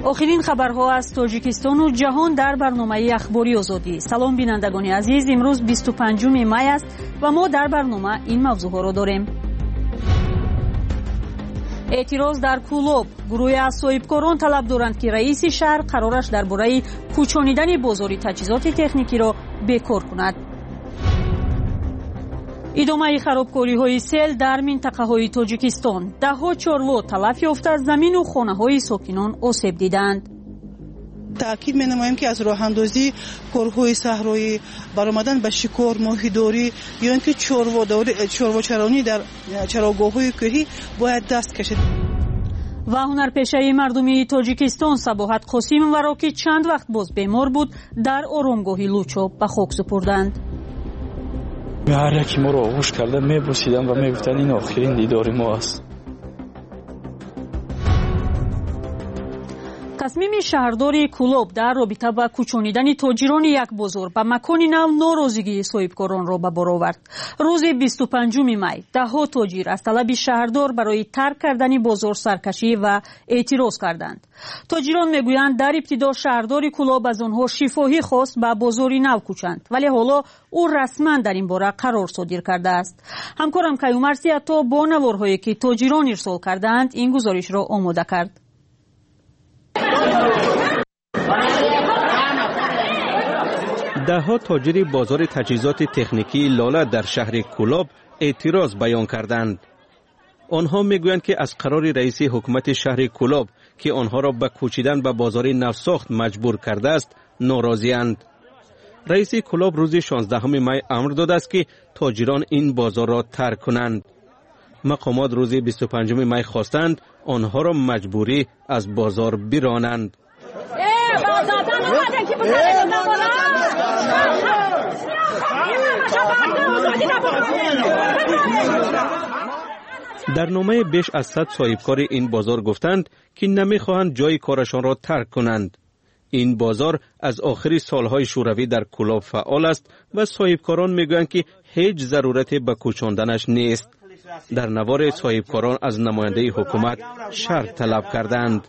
آخرین خبرها از تاجیکستان و جهان در برنامه اخباری آزادی. سلام بینندگان عزیز، امروز 25 می است و ما در برنامه این موضوعها را داریم. اعتراض در کولوب. گروه از صاحبکاران طلب دارند که رئیس شهر قرارش درباره کوچانیدن بازار تجهیزات تکنیکی را بکار کند. ادامه خرابکاری‌های سیل در منطقه‌های تاجیکستان. ده‌ها چاروا تلف یافته از زمین و خانه‌های ساکنان آسیب دیدند. تأکید می‌نماییم که از راه‌اندازی کارهای صحرایی برآمدن به شکار، ماهیداری یا اینکه چراوچرانی در چراگاه‌های کوهی باید دست کشید. و هنرپیشه مردمی تاجیکستان صباحت قاسیمова را که چند وقت باز بیمار بود در آرامگاه لوچو به خاک سپردند. هر یکی ما رو آغوش کرده میبوسیدن و میگفتن این آخرین دیدار ما است. تصمیم شهردار کولوب در رابطه با کوچانیدن تاجران یک بازار به مکان نو ناراضگی صاحبکاران را به بار آورد. روز 25 می ده‌ها تاجر از طلب شهردار برای ترک کردن بازار سرکشی و اعتراض کردند. تاجران میگویند در ابتدا شهردار کولوب از آنها شفاهی خواست به بازاری نو کوچند، ولی حالا او رسما در این باره قرار صادر کرده است. همکارم کیومرسی حتی با نوارهایی که تاجران ارسال کردند این گزارش را آماده کرد. ده‌ها تاجر بازار تجهیزات تکنیکی لاله در شهر کولوب اعتراض بیان کردند. آنها میگویند که از قرار رئیس حکومت شهر کولوب که آنها را به کوچیدن به بازار نوساخت مجبور کرده است ناراضی‌اند. رئیس کولوب روز 16 می امر داده است که تاجران این بازار را ترک کنند. مقامات روز 25 می خواستند آنها را مجبوری از بازار برانند. در نامه بیش از 100 صاحبکار این بازار گفتند که نمیخواهند جای کارشان را ترک کنند. این بازار از آخر سالهای شوروی در کولوب فعال است و صاحبکاران میگویند که هیچ ضرورتی به کوچاندنش نیست. در نوار صاحبکاران از نماینده حکومت شرط طلب کردند.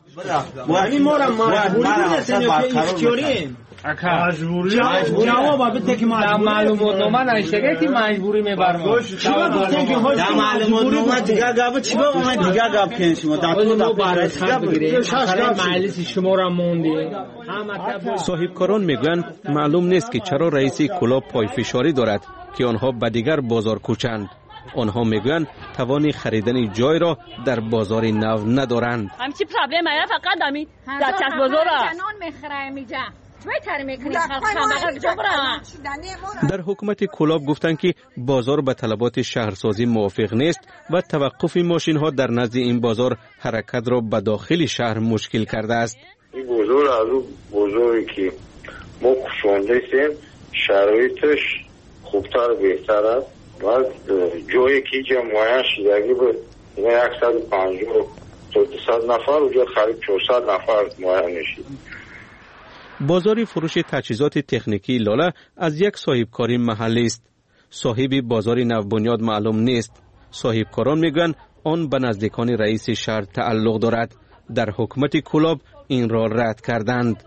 جواب بده که معلومات نامه نشده که مجبوری میبرم. معلومات نامه دیگه گاب چی با ما دیگه گاب کنیم شما تا برات بگیریم. مجلس شما را موندی. صاحبکاران میگویند معلوم نیست که چرا رئیس کولوب پای فشاری دارد که آنها به دیگر بازار کوچند. آنها میگویند توان خریدن جای را در بازار نو ندارند. همچی پرابلم است فقط دمی در چت بازار جنان میخره میجا. در حکومت کولوب گفتند که بازار به طلبات شهرسازی موافق نیست و توقف ماشین ها در نزد این بازار حرکت را به داخل شهر مشکل کرده است. این بازار از اون بازاری که ما کشانده هستیم شرایطش خوبتر و بهتر است و جایی که جمعیت شدگی بود 150 تا 200 نفر اونجا خرید 400 نفر معین نشید. بازار فروش تجهیزات تکنیکی لاله از یک صاحبکاری محلی است. صاحب بازار نوبنیاد معلوم نیست. صاحبکاران میگن آن به نزدیکان رئیس شهر تعلق دارد. در حکومت کولوب این را رد کردند.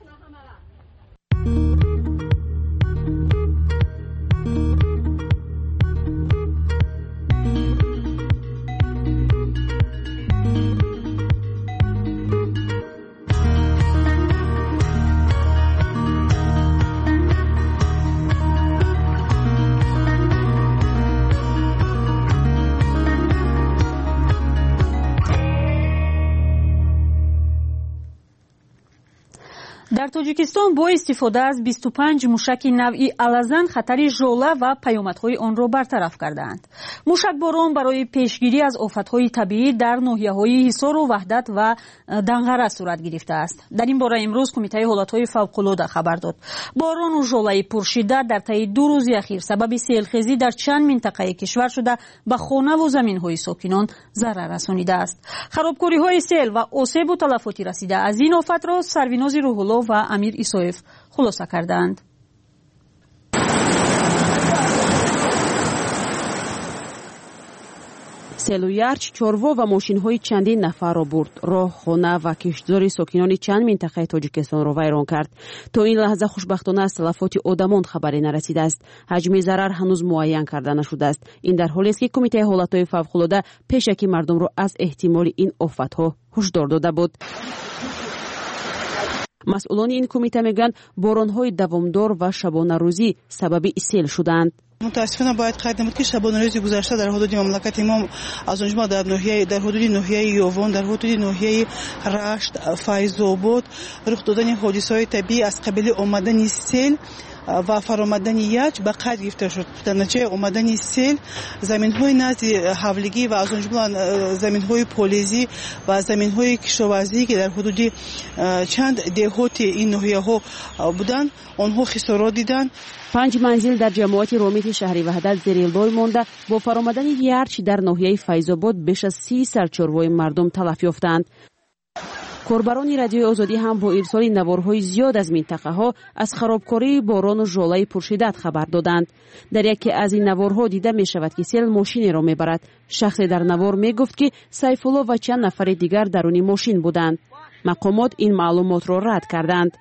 در تاجیکستان با استفاده از 25 موشک نوعی الازن خطر ژوله و پیامدهای آن را برطرف کردند. موشکباران برای پیشگیری از آفتهای طبیعی در ناحیه‌های حصار و وحدت و دنغره صورت گرفته است. در این باره امروز کمیته حالتهای فوق‌العاده خبر داد. باران و ژوله پرشدت در طی 2 روز اخیر سبب سیلخیزی در چند منطقه کشور شده به خانه و زمین‌های ساکنان ضرر رسانیده است. خرابکاری‌های سیل و آسیب و تلفاتی رسیده از این آفت را سروناز روح‌الله و امیر ایسایف خلاصه کردند. селу ярч чорво ва мошинҳои чандин нафарро бурд. роҳ, хона ва киштзори сокинони чанд минтақаи Тоҷикистонро вайрон кард. то ин лаҳза хушбахтона аз талафоти одамон хабаре нарасидааст. ҳаҷми зарар ҳанӯз муайян карда нашудааст. ин дар ҳолест ки кумитаи ҳолатҳои фавқулода пешакӣ мардумро аз эҳтимоли ин офатҳо ҳушдор дода буд. масъулони ин кумита мегӯянд боронҳои давомдор ва шабонарӯзӣ сабаби сел шуданд. متاسفانه باید قید نمود که شبانه روز گذشته در حدود مملکت ما از اونجا در حدود ناحیه یوون، در حدود ناحیه رشت، فیض‌آباد رخ دادن حادثه‌های طبیعی از قبیل آمدن سیل و فرآمدن یخ به قید گرفته شد. در نتیجه آمدن سیل زمین‌های نزد حولگی و از اونجا زمین‌های پولیزی و زمین‌های کشاورزی که در حدود چند دهات این ناحیه‌ها بودند آنها خسارات دیدند. 5 منزل در جماعت رومیت شهری وحدت زیر البار مانده با فرآمدن یخ در ناحیه فیض‌آباد بیش از 30 سرچاره‌های مردم تلف یافتند. کاربران رادیوی آزادی هم با ارسال نوارهای زیاد از منطقه‌ها از خرابکاری باران و ژوله پرشدت خبر دادند. در یکی از این نوارها دیده می شود که سیل ماشینی را میبرد. شخصی در نوار می گفت که سیف‌الله و چند نفر دیگر درون ماشین بودند. مقامات این معلومات را رد کردند.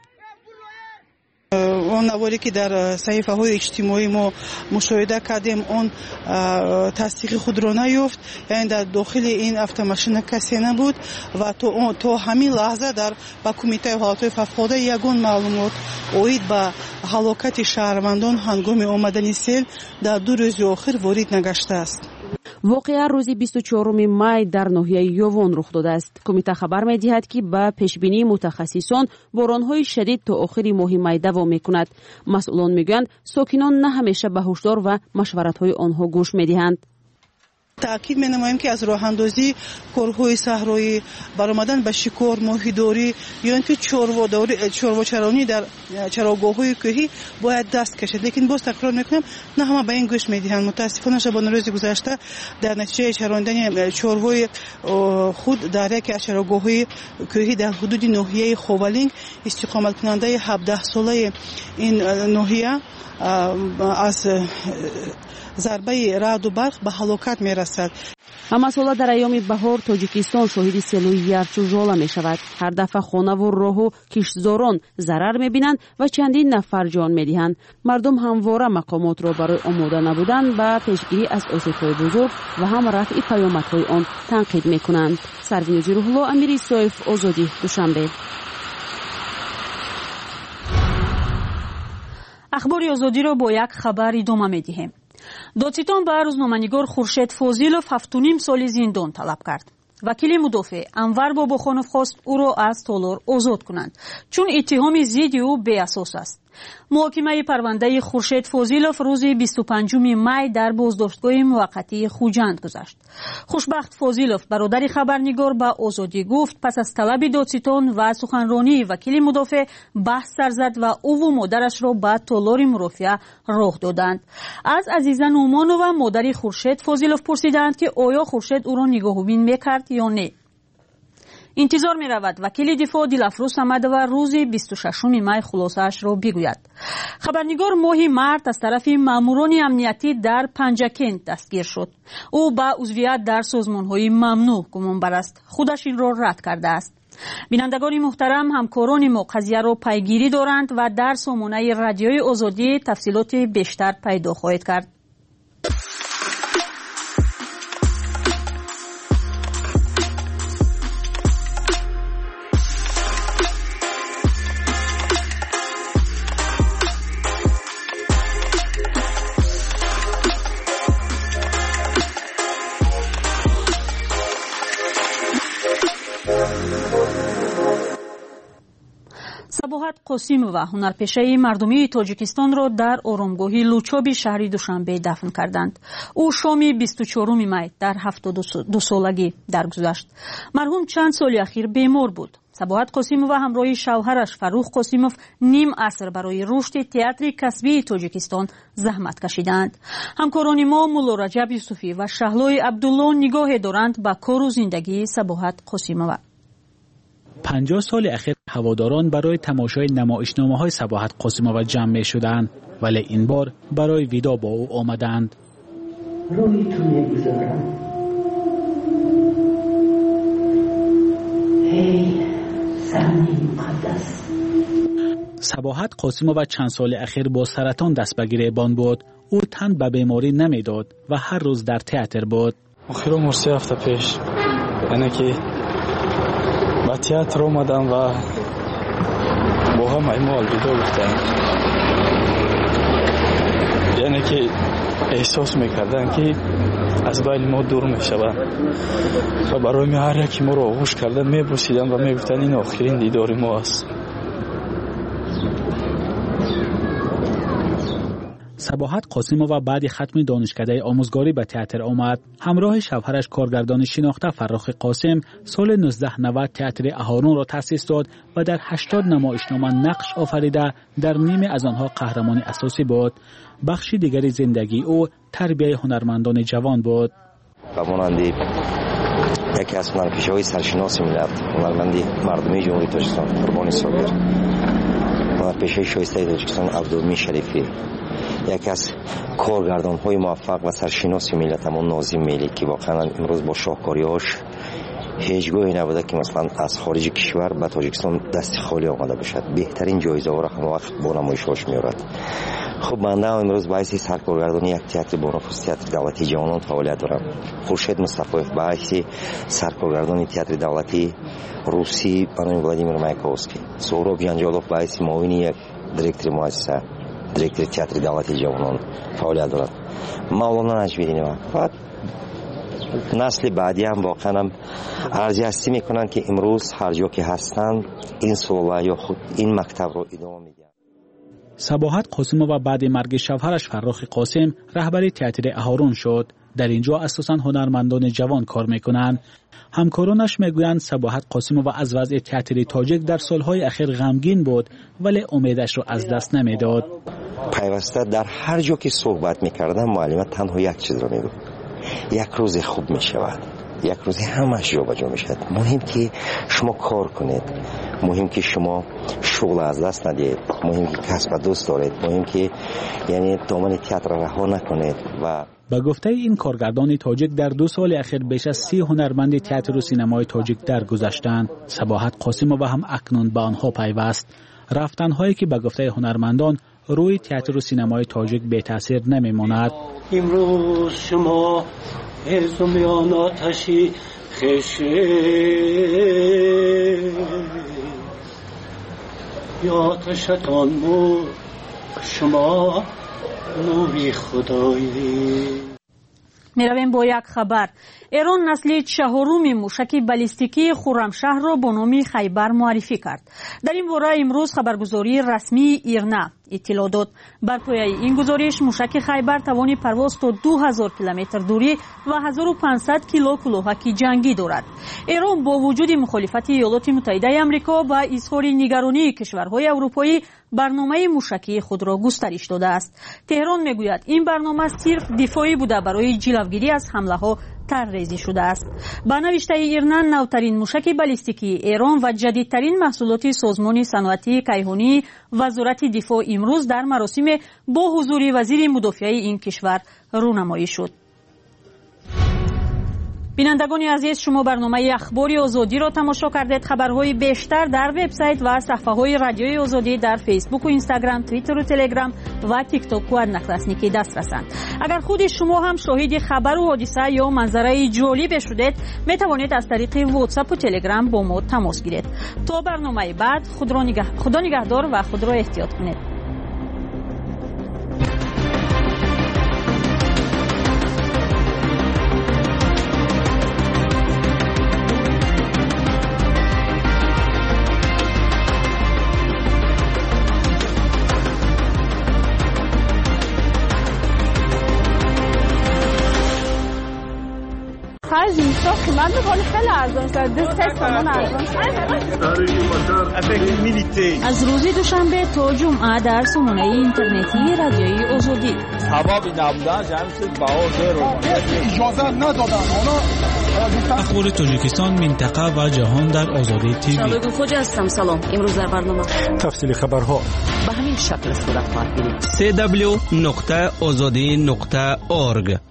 اون نواری که در صحیفه های اجتماعی ما مشاهده کردیم اون تصدیق خود را نیافت، یعنی در داخل این автомашина کسی نبود و تو همین لحظه در با کمیته حالات فوق‌العاده یگان معلومات اوید به هلاکت شهروندان هنگام آمدن سیل در 2 روز آخر وارد نگشته است. واقعا روزی 24 مای در ناحیه یوون رخ داده است. کمیته خبر می‌دهد که با پیشبینی متخصصان باران‌های شدید تا آخر ماه می دوام می‌کند. مسئولان میگویند ساکنان نه همیشه به هشدار و مشورت‌های آنها گوش می‌دهند. تأکید می‌نماییم که از راه اندازی کارهای صحرایی، برآمدن به شکار، ماهیداری یا اینکه چروچرانی در چراگاه‌های کوهی باید دست کشید. لیکن باز تکرار می‌کنم نه همه به این گوش می‌دهند. متأسفانه شبانه روز گذشته در نتیجه چراندن چروهای خود در یک از چراگاه‌های کوهی در حدود ناحیه خوالینگ استقامت کننده 17 ساله این ناحیه از ضربه رعد و برق به هلاکت میرسد. اما سالا در ایام بهار تاجیکستان شاهد سیلوی یخ و ژوله می شود. هر دفعه خانه و راه و کشتزاران ضرر می بینند و چندین نفر جان می دهند. مردم همواره مقامات را برای آماده نبودن و پیشگیری از آسیب‌های بزرگ و هم رفع پیامدهای آن تنقید می کنند. سروین جروح‌الله، امیر ایسایف، آزادی، دوشنبه. اخبار آزادی را با یک خبر ادامه می‌دهیم. دادستان به روزنامه‌نگار خورشید فاضلов 7.5 سال زندان طلب کرد. وکیل مدافع انور باباخانов خواست او را از تالار آزاد کنند چون اتهام ضد او بی‌اساس است. محاکمه پرونده خورشید فاضلов روز 25 می در بازداشتگاه موقتی خوجند گذشت. خوشبخت فاضلов برادر خبرنگار به آزادی گفت پس از طلب دادستان و سخنرانی وکیل مدافع بحث سر زد و او و مادرش را به تالار مرافعه راه دادند. از عزیزه نومانова مادر خورشید فاضلов پرسیدند که آیا خورشید او را نگاهبین میکرد یا نه. انتظار می رود وکیل دفاع دلافروز صمدova روز 26 می خلاصه‌اش را بگوید. خبرنگار ماهی مارت از طرف ماموران امنیتی در پنجکند دستگیر شد. او با عضویت در سازمان‌های ممنوع گمانبر است. خودش این را رد کرده است. بینندگان محترم، همکاران ما قضیه را پیگیری دارند و در سامانه رادیوی آزادی تفصیلات بیشتر پیدا خواهد کرد. سباحت قاسیمова هنرپیشه مردمی تاجیکستان را در آرامگاهی لوچاب شهر دوشنبه دفن کردند. او شام 24 می در 72 سالگی درگذشت. مرحوم چند سال اخیر بیمار بود. سباحت قاسیمова همراه شوهرش فروخ قاسیمov نیم عصر برای رشد تئاتر کسبی تاجیکستان زحمت کشیدند. همکاران ما مولا رجب یوسفی و شهلای عبدالله نگاه دارند به کار و زندگی سباحت قاسیمova. 50 سال اخیر هواداران برای تماشای نمایشنامه‌های سباحت قاسیمova جمع می شدند، ولی این بار برای ویدا با او آمدند. روی تو میگذارم صباحت قاسمووا چند سال اخیر با سرطان دست به گریبان بود. او تن به بیماری نمیداد و هر روز در تئاتر بود. آخر عمر 3 هفته پیش یعنی که به تئاتر آمدم و با همه ما الوداع گفتم. یعنی که احساس میکردن که از بین ما دور میشوند و برای هر یکی ما رو آغوش کردن میبوسیدن و میگفتن این آخرین دیدار ما است. صباحت قاسمووا بعد ختم دانشکده آموزگاری به تئاتر آمد. همراه شوهرش کارگردان شناخته فرخ قاسم سال 1990 تئاتر اهارون را تأسیس داد و در 80 نمایشنامه نقش آفریده در نیمه از آنها قهرمان اساسی بود. بخشی دیگری زندگی او تربیت هنرمندان جوان بود. و مانند یکی از هنرپیشه‌های سرشناس ملت هنرمندی مردمی جمهوری تاجیکستان قربانی صابر، هنرپیشه شایسته تاجیکستان عبدالمی شریفی، یکی از کارگردان‌های موفق و سرشناس ملت همون ناظم ملی که واقعا امروز با شاهکاری‌هاش هیچگاهی نبوده که مثلا از خارج کشور به تاجیکستان دست خالی آمده باشد. بهترین جایزه ها را هم وقت با نمایش‌هاش می‌آورد. خب بنده امروز باعث سرکارگردان یک تئاتر با نفوذ تئاتر دولتی جوانان فعالیت دارم. خورشید مصطفی باعث سرکارگردان تئاتر دولتی روسی خانم ولادیمیر مایکوفسکی، سهراب جنجالوف باعث معاون یک دیرکتور مؤسسه دیرکتور تئاتر دولتی جوانان فعالیت دارد. مولانا نجمی‌دینی و نسل بعدی هم واقعا هم ارزیابی میکنن که امروز هر جا که هستند این سوال یا خود این مکتب رو ادامه میدن. صباحت قاسمووا بعد مرگ شوهرش فرخ قاسم رهبر تئاتر اهارون شد. در اینجا اساساً هنرمندان جوان کار میکنند. همکارانش میگویند صباحت قاسمووا از وضع تئاتر تاجیک در سالهای اخیر غمگین بود ولی امیدش رو از دست نمیداد. پیوسته در هر جا که صحبت میکردم معلم تنها یک چیز رو میگفت: یک روز خوب میشود، یک روز همش جابجا میشد. مهم که شما کار کنید، مهم که شما شغل از دست ندید، مهم که کسب دوست دارید، مهم که یعنی دامن تئاتر رها نکنید. و به گفته این کارگردان تاجیک در 2 سال اخیر بیش از 30 هنرمند تئاتر و سینمای تاجیک درگذشتند. صباحت قاسمووا هم اکنون به آنها پیوست. رفتن‌هایی که به گفته هنرمندان روی تئاتر و سینمای تاجیک بی تاثیر نمیماند. امروز شما از میان آتشی خشه یا آتشتان نور، شما نوری خدایی. میرویم با یک خبر. ایران نسل 4 موشک بالیستیکی خرمشهر را با نام خیبر معرفی کرد. در این باره امروز خبرگزاری رسمی ایرنا اطلاع داد. بر پایه این گزارش موشک خیبر توان پرواز تا 2000 کیلومتر دوری و 1500 کیلو کلاهک جنگی دارد. ایران با وجود مخالفت ایالات متحده آمریکا و اظهار نگرانی کشورهای اروپایی برنامه موشکی خود را گسترش داده است. تهران میگوید این برنامه صرف دفاعی بوده برای جلوگیری از حمله ها طرح‌ریزی شده است. با نوشته ایرنا نوترین موشک بالیستیکی ایران و جدیدترین محصولات سازمان صنعتی کیهانی وزارت دفاع امروز در مراسم با حضور وزیر مدافع این کشور رونمایی شد. بینندگان عزیز، شما برنامه اخبار آزادی را تماشا کردید. خبرهای بیشتر در وبسایت و صفحه‌های رادیوی آزادی در فیسبوک و اینستاگرام، توییتر و تلگرام و تیک تاک و نقرسنیکی دسترسند. اگر خود شما هم شاهد خبر و حادثه یا منظره جالب شدید، می توانید از طریق واتساپ و تلگرام با ما تماس گیرید. تا برنامه بعد خدا نگهدار و خود را احتیاط کنید. اینجا قیمت بکنی خیلی ارزان شد. 2 تومان ارزان شد. از روز دوشنبه تا جمعه در سامانه اینترنتی رادیوی آزادی. هوا بی نبودن جمعیت باور رو اجازه ندادن. اخبار تاجیکستان، منطقه و جهان در آزادی تیوی. شبکه خوج هستم. سلام. امروز در برنامه تفصیل خبرها به همین شکل صورت خواهد گرفت. www.azadi.org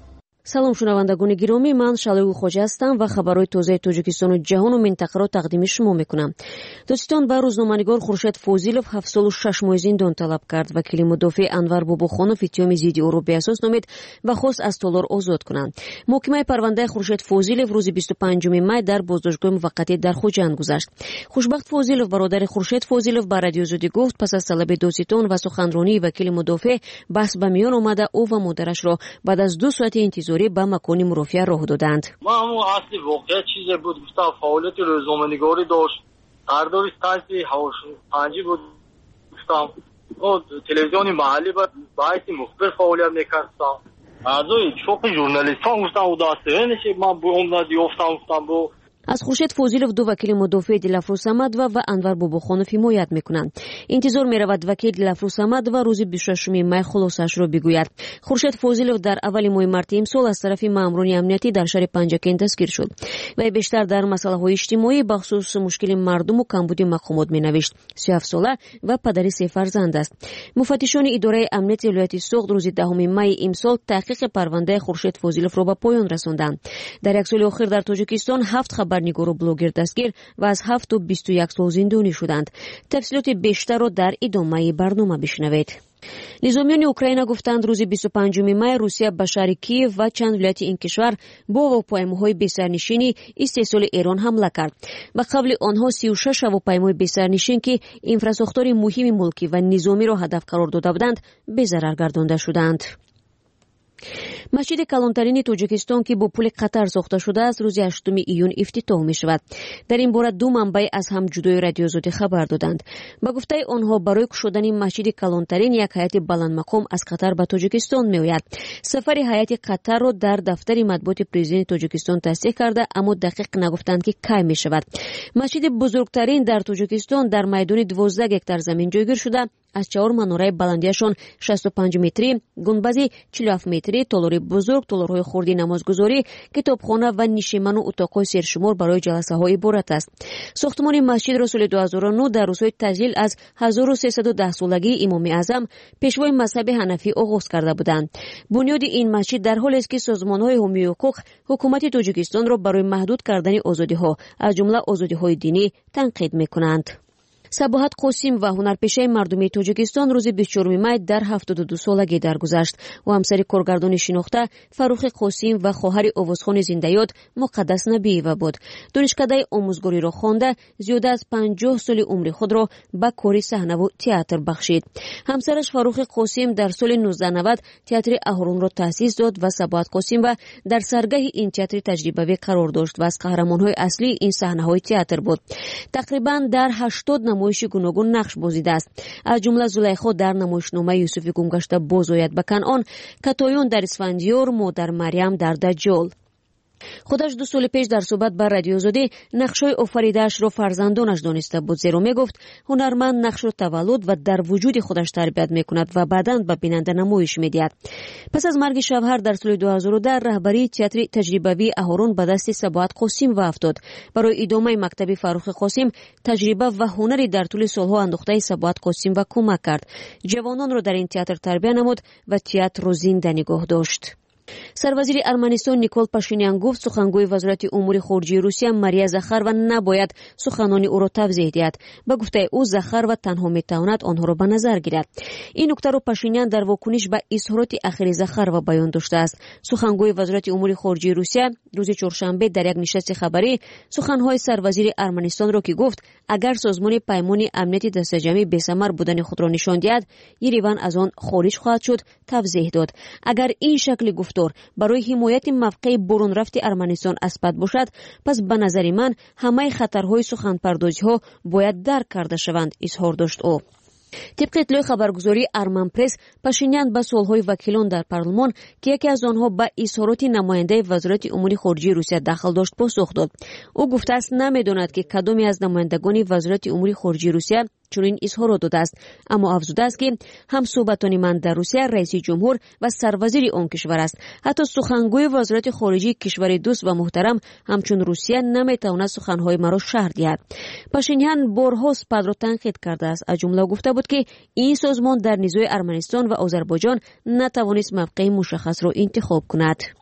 салом шунавандагони гиромӣ, ман Шалои Хоҷа ҳастам ва хабарҳои тозаи Тоҷикистону ҷаҳону минтақаро тақдими шумо мекунам. Додистон ба рӯзноманигор Хуршед Фозилов 7 солу 6 моҳи зиндон талаб кард. Вакили мудофиъ Анвар Бобохонов иттиҳоми зидди ӯро беасос номид ва хост аз толор озод кунанд. Муҳокимаи парвандаи Хуршед Фозилов рӯзи 25 май дар боздоштгоҳи муваққатӣ дар Хуҷанд гузашт. Хушбахт Фозилов, бародари Хуршед Фозилов, ба радиозодӣ гуфт, пас аз талаби додистон ва суханронии вакили мудофиъ баҳс ба миён омада, ӯ ва модарашро баъд аз 2 соати интизорӣ ба макони мурофиа роҳ доданд. ما همون اصلی واقعیت چیزی بود، گفتم فعالیت روزنامه‌نگاری داشت، قرارداد استانسی هواشنجی بود، گفتم او تلویزیون محلی بود، باعث مخبر فعالیت میکردم. اعضای شوق ژورنالیستان گفتم او دسته نشه، من به اون دیافتم، گفتم بو аз Хуршед Фозилов ду вакили мудофиъ Дилафрӯз Самадова ва Анвар Бобохонов ҳимоят мекунанд. Интизор меравад вакил Дилафрӯз Самадова рӯзи 26 май хулосаашро бигӯяд. Хуршед Фозилов дар аввали моҳи марти имсол аз тарафи маъмурони амниятӣ дар шаҳри Панҷакен дастгир шуд. Вай бештар дар масъалаҳои иҷтимоӣ бахусус мушкили мардуму камбуди мақомот менавишт. 37 сола ва падари 3 фарзанд аст. муфаттишони идораи амнияти вилояти Соғд рӯзи 10 майи имсол таҳқиқи парвандаи Хуршед Фозиловро ба поён расонданд. Дар як соли охир дар Тоҷикистон 7 хабарнигору блогер дастгир ва аз 7 то 21 сол зиндонӣ шуданд. Тафсилоти бештарро дар идомаи барнома бишнавед. низомиёни Украина гуфтанд рӯзи 25 май Русия ба шаҳри Киев ва чанд вилояти ин кишвар бо ҳавопаймоҳои бесарнишини истеҳсоли Эрон ҳамла кард. ба қавли онҳо 36 ҳавопаймои бесарнишин ки инфрасохтори муҳими мулкӣ ва низомиро ҳадаф қарор дода буданд, безарар гардонда шуданд. масҷиди калонтарини Тоҷикистон ки бо пули Қатар сохта шудааст, рӯзи 8 июн ифтитоҳ мешавад. дар ин бора ду манбаи аз ҳам ҷудои радиозодӣ хабар доданд. ба гуфтаи онҳо, барои кушодани масҷиди калонтарин як ҳайати баландмақом аз Қатар ба Тоҷикистон меояд. сафари ҳайати Қатарро дар дафтари матбуоти президенти Тоҷикистон тасдиқ карда, аммо дақиқ нагуфтанд ки кай мешавад. масҷиди бузургтарин дар Тоҷикистон дар майдони 12 гектар замин ҷойгир шуда, аз 4 манораи баландиашон 65 метрӣ, гунбази 47 метрӣ, толори бузург, толорҳои хурди намозгузорӣ, китобхона ва нишиману утоқҳои сершумор барои ҷаласаҳо иборат аст. сохтмони масҷидро соли 2009 дар рӯзҳои таҷлил аз 1310-солагии имоми аъзам, пешвои мазҳаби ҳанафӣ оғоз карда буданд. бунёди ин масҷид дар ҳолест ки созмонҳои ҳомии ҳуқуқ ҳукумати Тоҷикистонро барои маҳдуд кардани озодиҳо, аз ҷумла озодиҳои динӣ, танқид мекунанд. Сабоҳат Қосим ва ҳунарпешаи мардумии Тоҷикистон рӯзи 24 май дар 72 солагӣ даргузашт. ӯ ҳамсари коргардони шинохта Фаррухи Қосим ва хоҳари овозхони зиндаёд Муқаддас Набиева буд. донишкадаи омӯзгориро хонда, зиёда аз 50 соли умри худро ба кори саҳнаву театр бахшид. ҳамсараш Фаррухи Қосим дар соли 1990 театри Аҳронро таъсис дод ва Сабоҳат Қосимова дар саргаҳи ин театри таҷрибавӣ қарор дошт ва аз қаҳрамонҳои аслии ин саҳнаҳои театр буд. тақрибан дар 80 намоиши гуногун нақш бозидааст. аз ҷумла Зулайхо дар намоишномаи Юсуфи гумгашта бозояд ба Канъон, Катоён дар Исфандиёр, Модар Марьям дар Даҷҷол. худаш 2 соли пеш дар суҳбат ба радиозодӣ нақшҳои офаридаашро фарзандонаш дониста буд, зеро мегуфт ҳунарманд нақшро таваллуд ва дар вуҷуди худаш тарбият мекунад ва баъдан ба бинанда намоиш медиҳад. пас аз марги шавҳар дар соли 2010 раҳбарии театри таҷрибавии Аҳрон ба дасти Сабоҳат Қосимова афтод. барои идомаи мактаби Фаррухи Қосим таҷриба ва ҳунари дар тӯли солҳо андохтаи Сабоҳат Қосимова кӯмак кард. ҷавононро дар ин театр тарбия намуд ва театрро зинда нигоҳ дошт. сарвазири Арманистон Никол Пашинян гуфт, сухангӯи вазорати умури хориҷии Русия Мария Захарова набояд суханони ӯро тавзеҳ диҳад. ба гуфтаи ӯ, Захарова танҳо метавонад онҳоро ба назар гирад. ин нуктаро Пашинян дар вокуниш ба изҳороти ахири Захарова баён доштааст. сухангӯи вазорати умури хориҷии Русия рӯзи чоршанбе дар як нишасти хабарӣ суханҳои сарвазири Арманистонро ки гуфт, агар созмони паймони амнияти дастаҷамӣ бесамар будани худро нишон диҳад, Ереван аз он хориҷ хоҳад шуд, тавзеҳ дод. агар ин шакли гуфтор барои ҳимояти мавқеи боронрафти Арманистон аспад бошад, пас ба назари ман ҳамаи хатарҳои суханпардозиҳо бояд дарк карда шаванд, изҳор дошт ӯ. طبق اطلاع خبرگزاری ارمن پرس، پاشینیان با سالهای وکیلان در پارلمان که یکی از آنها با اظهارات نماینده وزارت امور خارجه روسیه دخل داشت پاسخ داد. او گفته است نمیداند که کدامی از نمایندگان وزارت امور خارجه روسیه چنین اظهارات داده است، اما افزوده است که هم صحبتان من در روسیه رئیس جمهور و سروزیر آن کشور است. حتی سخنگوی وزارت خارجه کشور دوست و محترم همچون روسیه نمیتواند سخنهای مرا شرح دهد. پاشینیان بارها سپاه را تنقید کرده است. از جمله گفته بود که این سازمان در نزاع ارمنستان و آذربایجان نتوانست موقع مشخص را انتخاب کند.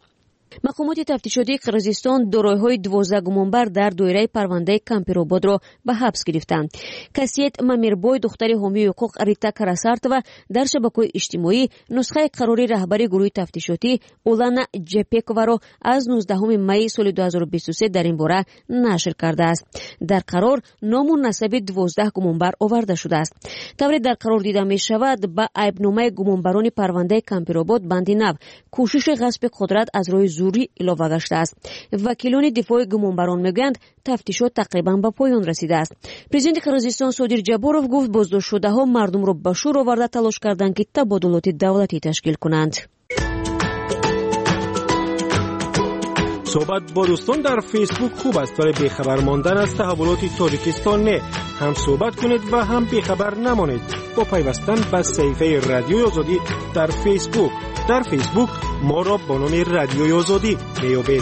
مقامات تفتیشاتی قرقیزستان دارایی‌های 12 گمانبر در دایره پرونده کمپیروباد را به حبس گرفتند. کسیت ممیربوی دختر حامی حقوق ریتا کراسارتова در شبکه‌های اجتماعی نسخه قراری رهبری گروه تفتیشاتی اولانا جپکова را از 19 می سال 2023 در این باره نشر کرده است. در قرار نام و نسب 12 گمانبر آورده شده است. طوری در قرار دیده می شود با عیبنامه گمانبران پرونده کمپیروباد بندی نو کوشش غصب قدرت از روی زوری اضافه گشته است. وکیلان دفاع گمانبران میگویند تفتیشات تقریبا به پایان رسیده است. پرزیدنت قرقیزستان صادر جابورов گفت بازداشت شده ها مردم را به شور آورده تلاش کردند که تبادلات دولتی تشکیل کنند. صحبت با دوستان در فیسبوک خوب است ولی بیخبر ماندن از تحولات تاجیکستان نه. هم صحبت کنید و هم بیخبر نمانید با پیوستن به صفحه رادیوی آزادی در فیسبوک. در فیسبوک ما را با نام رادیوی آزادی میابید.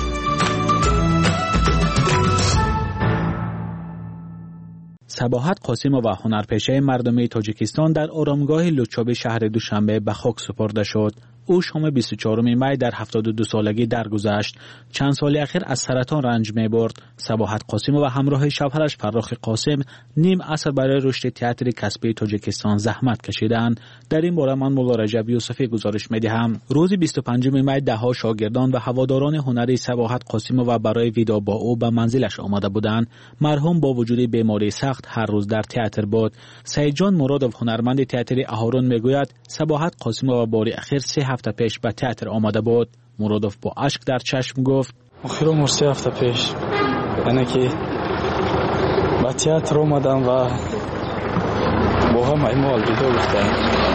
صباحت قاسمova و هنرپیشه مردمی تاجیکستان در آرامگاه لوچاب شهر دوشنبه به خاک سپرده شد. او شام 24 می در 72 سالگی درگذشت. چند سال اخیر از سرطان رنج می‌برد. صباحت قاسمova همراه شوهرش فراخ قاسم نیم عصر برای رشد تئاتر کسبی تاجیکستان زحمت کشیدند. در این باره من مولا رجب یوسفی گزارش می‌دهم. روز 25 می ده‌ها شاگردان و هواداران هنری صباحت قاسمova برای ویدا با او به منزلش آمده بودند. مرحوم با وجود بیماری سخت هر روز در تئاتر بود. سعید جان مرادov هنرمند تئاتر اهارون میگوید صباحت قاسمova بار اخیر 3 هفته پیش به تئاتر آمده بود. مرادov با اشک در چشم گفت آخر عمر 3 هفته پیش یعنی که به تئاتر آمدم و با هم ایمال دیده گفتم،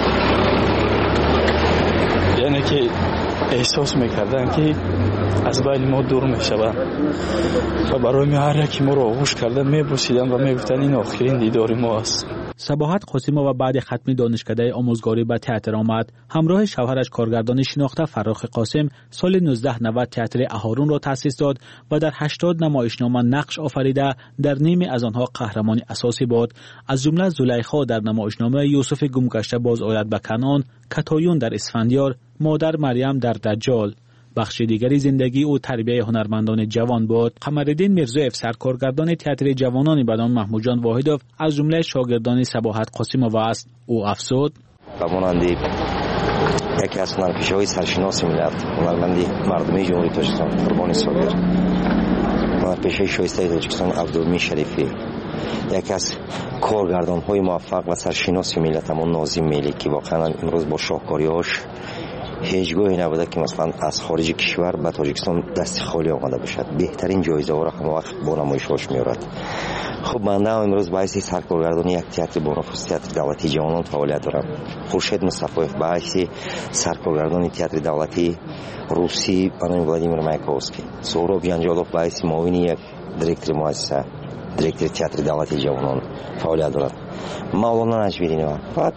یعنی که احساس میکردن که از بین ما دور میشوند و برای هر یکی ما رو آغوش کردن میبوسیدن و میگفتن این آخرین دیدار ما است. صباحت قاسمova بعد ختم دانشکده آموزگاری به تئاتر آمد. همراه شوهرش کارگردان شناخته فراخ قاسم سال 1990 تئاتر اهارون را تأسیس داد و در 80 نمایشنامه نقش آفریده. در نیمی از آنها قهرمان اساسی بود. از جمله زلیخا در نمایشنامه یوسف گمگشته باز آید به کنعان، کتایون در اسفندیار، مادر مریم در دجال. بخش دیگری زندگی او تربیت هنرمندان جوان بود. قمرالدین میرزایف سرکارگردان تئاتر جوانان به نام محمود جان واحدov از جمله شاگردان صباحت قاسمova است. او افزود به مانند یکی از هنرپیشه‌های سرشناس ملت، هنرمندی مردمی جمهوری تاجیکستان قربانی صابر، هنرپیشه شایسته تاجیکستان عبدالمی شریفی، یکی از کارگردان‌های موفق و سرشناس ملت همون ناظم ملی که واقعا امروز با شاهکاری‌هاش هیچگاهی نبوده که مثلا از خارج کشور به تاجیکستان دست خالی آمده باشد. بهترین جایزه ها را همه وقت با نمایش‌هاش می‌آورد. خب بنده هم امروز باعث سرکارگردانی یک تئاتر با نفوذ تئاتر دولتی جوانان فعالیت دارم. خورشید مصطفی باعث سرکارگردانی تئاتر دولتی روسی به نام ولادیمیر مایکوفسکی، سهراب جنجالوف باعث معاون یک دیرکتور مؤسسه دیرکتور تئاتر دولتی جوانان فعالیت دارد. مولانا نجمیرینова فقط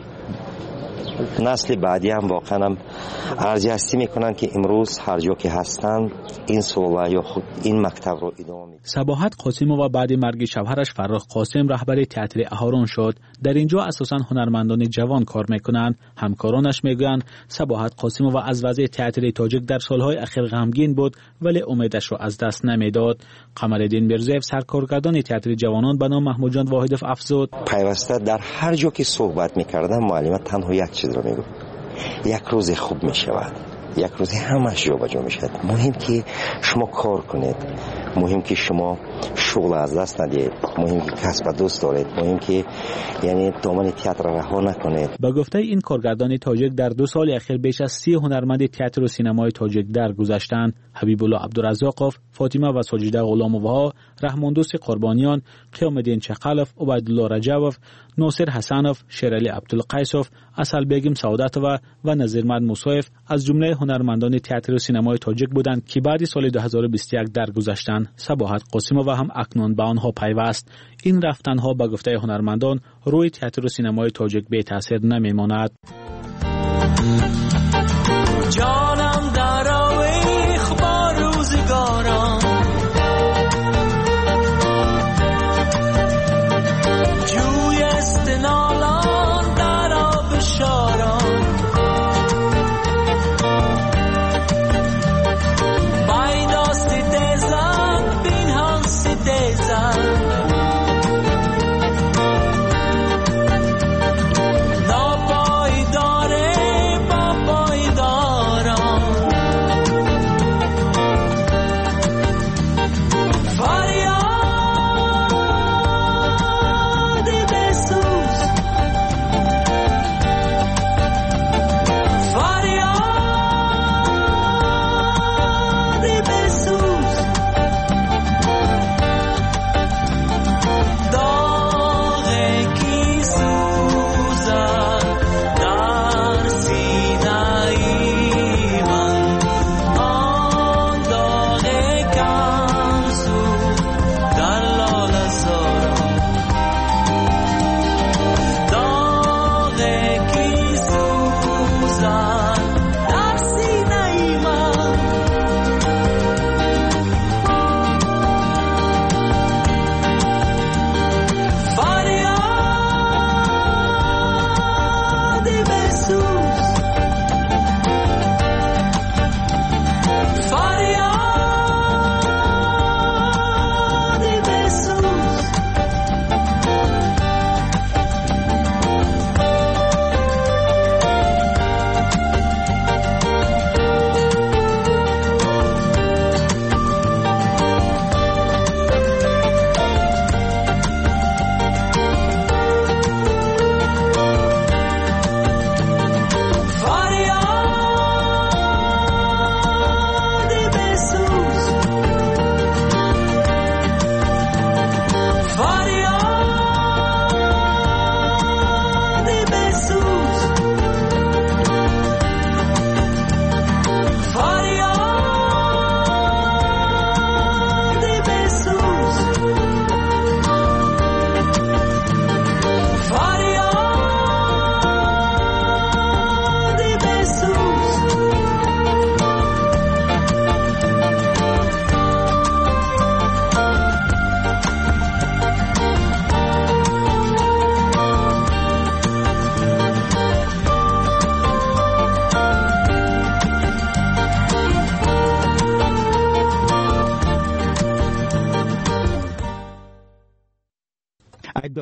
نسل بعدی هم واقعا هم ارزیابی میکنن که امروز هر جا که هستن این سوال یا خود این مکتب رو ادامه میدن. صباحت قاسمova بعد مرگ شوهرش فراخ قاسم رهبر تئاتر اهارون شد. در اینجا اساساً هنرمندان جوان کار میکنند. همکارانش میگویند صباحت قاسمova از وضع تئاتر تاجیک در سالهای اخیر غمگین بود ولی امیدش را از دست نمیداد. قمرالدین میرزایف سرکارگردان تئاتر جوانان به نام محمود جان واحدov افزود پیوسته در هر جا که صحبت میکردم معلم تنها یک چیز رو میگفت، یک روز خوب میشود، یک روز همش جابجا میشد. مهم که شما کار کنید، مهم که شما شغل از دست ندید، مهم که کسب دوست دارید، مهم که یعنی دامن تئاتر رها نکنید. با گفته این کارگردان تاجیک در 2 سال اخیر بیش از 30 هنرمند تئاتر و سینمای تاجیک درگذشتند. حبیب الله عبدالرزاقov، فاطمه و ساجده غلامووا، رحماندوست قربانیان، قیام الدین چقلف، عبیدالله رجبov، ناصر حسنov، شیرعلی عبدالقیسov، اصل بیگم سعادتova و نظیرمند موسویف از جمله هنرمندان تئاتر و سینمای تاجیک بودند که بعد سال 2021 درگذشتند. صباحت قاسمova هم اکنون به آنها پیوست. این رفتنها به گفته هنرمندان روی تئاتر و سینمای تاجیک بی تاثیر نمیماند. جانم در آویخ با روزگاران، جوی استنالان در آب شاران،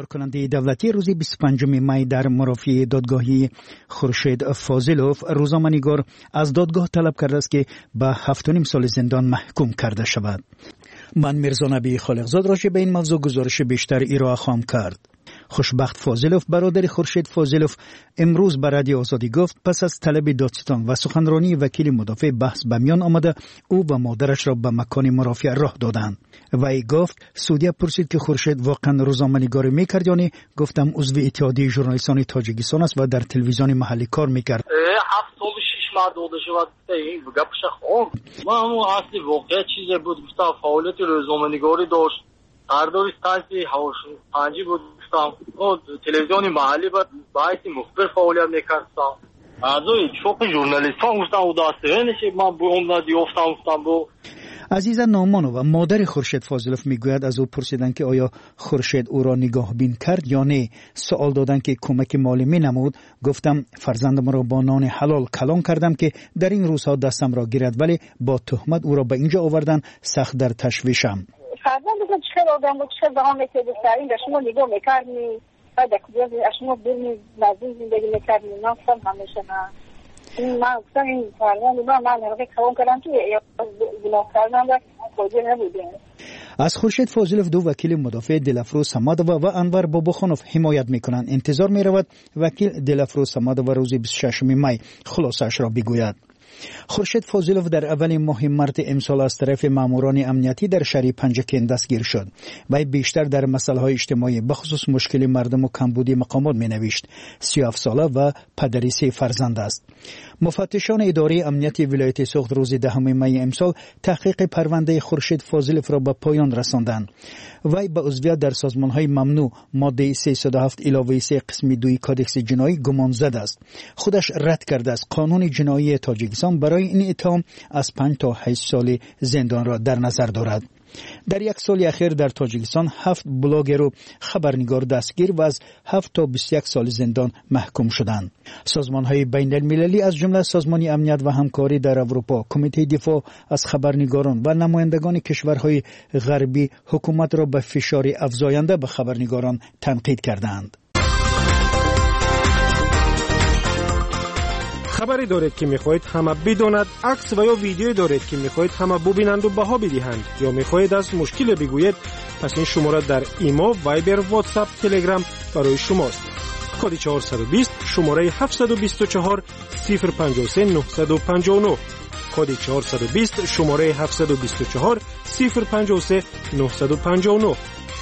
اظهار کننده دولتی روز 25 می در مرافعه دادگاهی خورشید فاضلوف، روزنامه‌نگار از دادگاه طلب کرده است که به 7.5 سال زندان محکوم کرده شود. من میرزا نبی خالقزاد راجع به این موضوع گزارش بیشتر ارائه خواهم کرد. خوشبخت فاضلوف، برادر خورشید فاضلوف، امروز به رادیو آزادی گفت پس از طلب دادستان و سخنرانی وکیل مدافع بحث به میان آمده او و مادرش را به مکان مرافعه راه دادند. وی گفت سودیا پرسید که خورشید واقعا روزنامه‌نگاری میکرد یا نه؟ گفتم عضو اتحادیه ژورنالیستان تاجیکستان است و در تلویزیون محلی کار میکرد. 7 سال 6 ماه داده شد این گپش خون ما همون اصلی واقعا چیزی بود گفتم فعالیت روزنامه‌نگاری داشت. قرارداد استانسی هواشون پنجی بود گفتم او تلویزیون محلی بود باعث مخبر فعالیت میکردم. اعضای چوک ژورنالیستان گفتم او داسته نشه ما به اون گفتم بو عزیزا نامانو، مادر خورشید فاضلوف میگوید از او پرسیدند که آیا خورشید او را نگاه بین کرد یا نه. سوال دادن که کمک مالی می نمود. گفتم فرزندم را با نان حلال کلان کردم که در این روزها دستم را گیرد، ولی با تهمت او را به اینجا آوردن. سخت در تشویشم. فرزندم چه آدم بود، چه به هم میتونید سرین به شما نگاه میکردی و در کجا شما برمی نزدیک زندگی میکردی. من گفتم همیشه من گفتم این فرزند من نرقی کلان کردم که گناه کردم و خودی نبودیم. از خورشید فاضلوف دو وکیل مدافع دلفروز سمادووا و انور باباخانوف حمایت میکنند. انتظار میرود وکیل دلفروز سمادووا روز 26 می خلاصش را بگوید. خورشید فاضلوف در اول ماه مارس امسال از طرف ماموران امنیتی در شهر پنجکین دستگیر شد. وی بیشتر در مسائل اجتماعی بخصوص مشکل مردم و کمبودی مقامات مینوشت. 37 ساله و پدری 3 فرزند است. مفتشان اداره امنیتی ولایت سوخت روز 10 می امسال تحقیق پرونده خورشید فاضلوف را به پایان رساندند. وی به عضویت در سازمان‌های ممنوع ماده 307 علاوه 3 قسم 2 کدکس جنایی گمانزد است. خودش رد کرده است. قانون جنایی تاجیکستان برای این اتهام از 5 تا 8 سال زندان را در نظر دارد. در یک سال اخیر در تاجیکستان 7 بلاگر و خبرنگار دستگیر و از 7 تا 21 سال زندان محکوم شدند. سازمان‌های بین المللی از جمله سازمان امنیت و همکاری در اروپا، کمیته دفاع از خبرنگاران و نمایندگان کشورهای غربی حکومت را به فشار افزاینده به خبرنگاران تنقید کردند. خبری دارید که میخواهید همه بداند، عکس و یا ویدیویی دارید که میخواهید همه ببینند و بها بدهند، یا میخواهید از مشکل بگویید، پس این شماره در ایمو، وایبر، واتساپ، تلگرام برای شماست. کد 420 شماره 724 053 959 کد 420 شماره 724 053 959.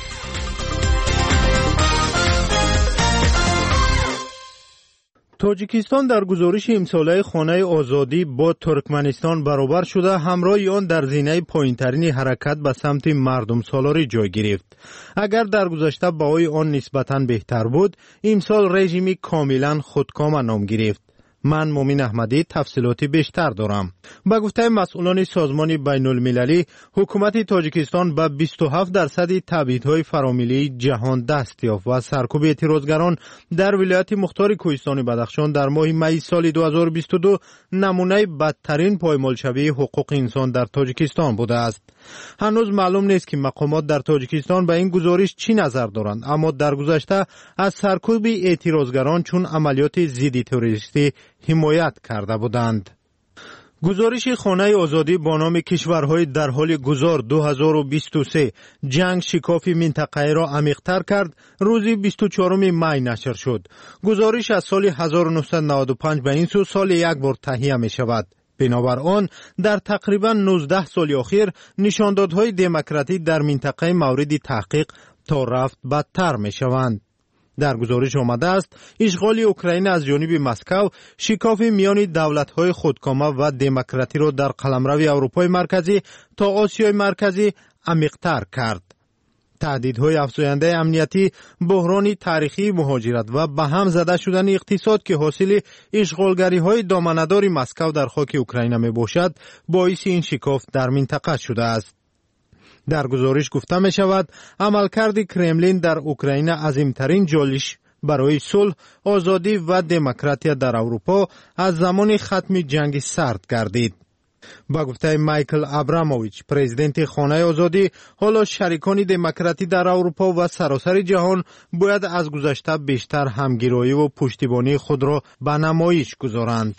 تاجیکستان در گزارش امساله خانه آزادی با ترکمنستان برابر شده، همراه آن در زینه پایین‌ترین حرکت به سمت مردم سالاری جای گرفت. اگر در گذشته بهای آن نسبتاً بهتر بود، امسال رژیمی کاملا خودکام نام گرفت. من مومن احمدی تفصیلاتی بیشتر دارم. با گفته مسئولان سازمان بین المللی، حکومت تاجیکستان به 27% تبعیدهای فراملی جهان دست یافت و سرکوب اعتراضگران در ولایت مختار کوهستان بدخشان در ماه می سال 2022 نمونه بدترین پایمالشوی حقوق انسان در تاجیکستان بوده است. هنوز معلوم نیست که مقامات در تاجیکستان به این گزارش چی نظر دارند، اما در گذشته از سرکوب اعتراضگران چون عملیات ضد تروریستی حمایت کرده بودند. گزارش خانه آزادی با نام کشورهای در حال گذار 2023 جنگ شکاف منطقه را عمیق‌تر کرد روز 24 می نشر شد. گزارش از سال 1995 به این سو سال یک بار تهیه می شود. بنابر آن در تقریبا 19 سال اخیر نشاندادهای دموکراتی در منطقه مورد تحقیق تا رفت بدتر می شوند. در گزارش آمده است اشغال اوکراین از جانب مسکو شکاف میان دولت‌های خودکامه و دموکراتی را در قلمرو اروپای مرکزی تا آسیای مرکزی عمیق‌تر کرد. تهدیدهای افزاینده امنیتی، بحران تاریخی مهاجرت و به هم زده شدن اقتصاد که حاصل اشغالگری‌های دامنه‌دار مسکو در خاک اوکراین میباشد، باعث این شکاف در منطقه شده است. در گزارش گفته می شود عملکرد کرملین در اوکراین عظیمترین چالش برای صلح، آزادی و دموکراسی در اروپا از زمان ختم جنگ سرد گردید. با گفته مایکل ابراموویچ پرزیدنت خانه آزادی، حالا شریکان دموکراتی در اروپا و سراسر جهان باید از گذشته بیشتر همگرایی و پشتیبانی خود را به نمایش گذارند.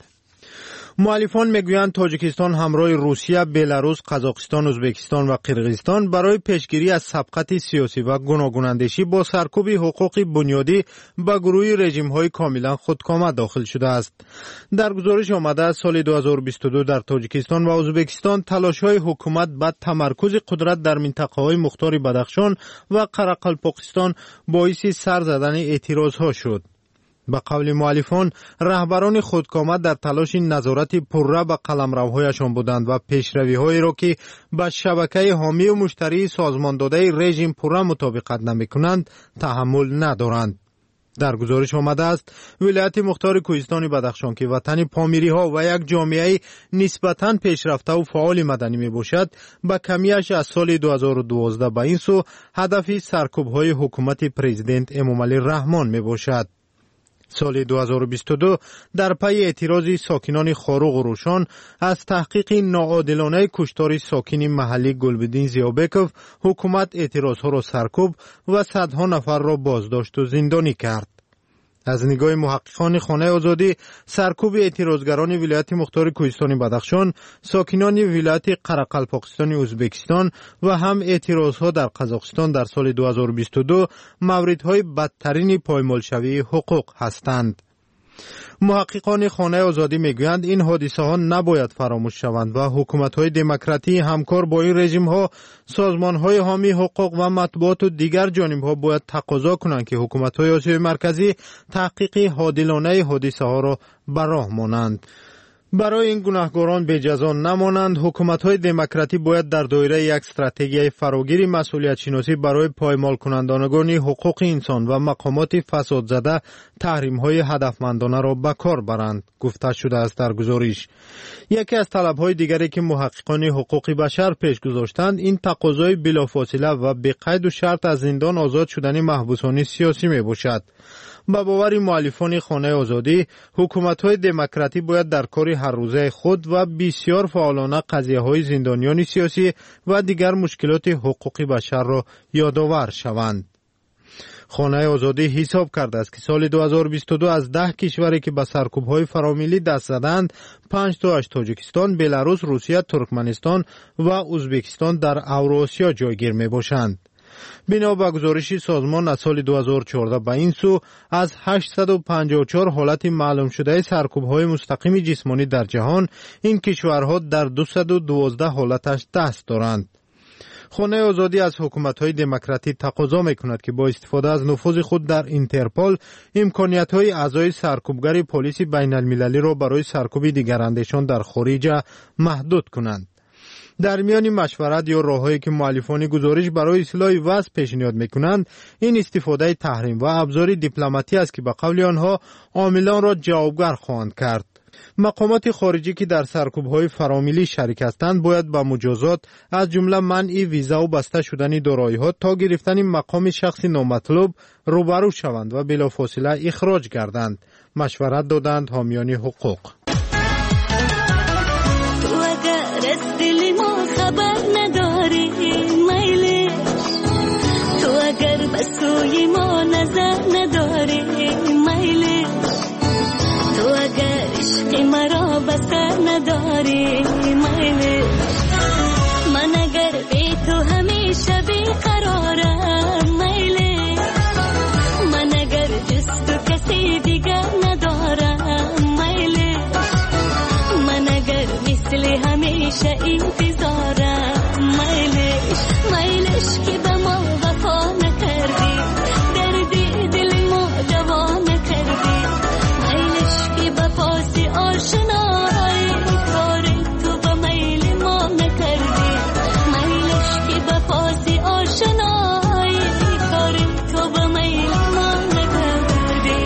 مؤلفان میگویند تاجیکستان همراه روسیه، بلاروس، قزاقستان، ازبکستان و قرقیزستان برای پیشگیری از سبقت سیاسی و گوناگوناندیشی با سرکوب حقوق بنیادی به گروه رژیم‌های کاملا خودکامه داخل شده است. در گزارش آمده سال 2022 در تاجیکستان و ازبکستان تلاش‌های حکومت به تمرکز قدرت در منطقه‌های مختار بدخشان و قرقلپاکستان باعث سر زدن اعتراض‌ها شد. به قول مؤلفان، رهبران خودکامه در تلاش نظارت پرره به قلمروهایشان بودند و پیشروی‌هایی را که به شبکه حامی و مشتری سازمان داده رژیم پرره مطابقت نمی‌کنند تحمل ندارند. در گزارش آمده است ولایت مختار کوهستان بدخشان که وطن پامیری‌ها و یک جامعه نسبتاً پیشرفته و فعال مدنی میباشد، با کمیش از سال 2012 به این سو هدف سرکوب‌های حکومت پرزیدنت امامعلی رحمان میباشد. سال 2022 در پی اعتراض ساکنان خاروق و روشان از تحقیق ناعادلانه کشتار ساکن محلی گلبدین زیابکوف، حکومت اعتراضها را سرکوب و صدها نفر را بازداشت و زندانی کرد. از نگاه محققان خانه آزادی، سرکوب اعتراضگران ولایت مختار کوهستان بدخشان، ساکنان ولایت قرقلپاکستان ازبکستان و هم اعتراضها در قزاقستان در سال 2022 موردهای بدترین پایمالشوی حقوق هستند. محققان خانه آزادی میگویند این حادثه ها نباید فراموش شوند و حکومت های دموکراتی همکار با این رژیم ها، سازمان های حامی حقوق و مطبوعات و دیگر جانب ها باید تقاضا کنند که حکومت های آسیای مرکزی تحقیق عادلانه حادثه ها را به راه مانند. برای این گناهکاران به جزا نمانند، حکومت‌های دموکراتی باید در دایره یک استراتژی فراگیر مسئولیت شناسی برای پایمال کنندگان حقوق انسان و مقامات فساد زده تحریم‌های هدفمندانه را به کار برند، گفته شده است در گزارش. یکی از طلب‌های دیگری که محققان حقوق بشر پیش گذاشتند این تقاضای بلافاصله و به قید و شرط از زندان آزاد شدن محبوسان سیاسی میباشد. با باور مؤلفان خانه آزادی، حکومت‌های دموکراتی باید در کار هر روزه خود و بسیار فعالانه قضیه‌های زندانیان سیاسی و دیگر مشکلات حقوق بشر را یادآور شوند. خانه آزادی حساب کرده است که سال 2022 از 10 کشوری که به سرکوب‌های فراملی دست زدند، 5 تاش تاجیکستان، بلاروس، روسیه، ترکمنستان و ازبکستان در اوراسیا جایگیر می‌باشند. بنا به گزارش سازمان از سال 2014 به این سو از 854 حالت معلوم شده سرکوب‌های مستقیم جسمانی در جهان، این کشورها در 212 حالتش دست دارند. خانه آزادی از حکومت‌های دموکراتی تقاضا می‌کند که با استفاده از نفوذ خود در اینترپول امکانیت‌های اعضای سرکوبگر پلیس بین‌المللی را برای سرکوب دیگراندیشان در خارج محدود کنند. در میان مشورت یا راههایی که مؤلفان گزارش برای اصلاح وضع پیشنهاد میکنند، این استفاده تحریم و ابزار دیپلماتی است که به قول آنها عاملان را جوابگر خواهند کرد. مقامات خارجی که در سرکوب‌های فراملی شریک هستند باید با مجازات از جمله منع ویزا و بسته شدن دارایی‌ها تا گرفتن مقام شخصی نامطلوب روبرو شوند و بلافاصله اخراج گردند، مشورت دادند حامیان حقوق. سوی ما نظر نداری میلی، تو اگر عشق مرا بسر نداری میلی، من اگر بی تو همیشه بیقرارم میلی، من اگر جز تو کسی دیگر ندارم میلی، من اگر مثل همیشه انتظارم میلی، میلیش که به ما وفا نکردی، دردی دل ما جوان کردی، میلش که به پاس آشنایی کار تو به میل ما نکردی، میلش که به پاس آشنایی کار تو به میل ما نکردی.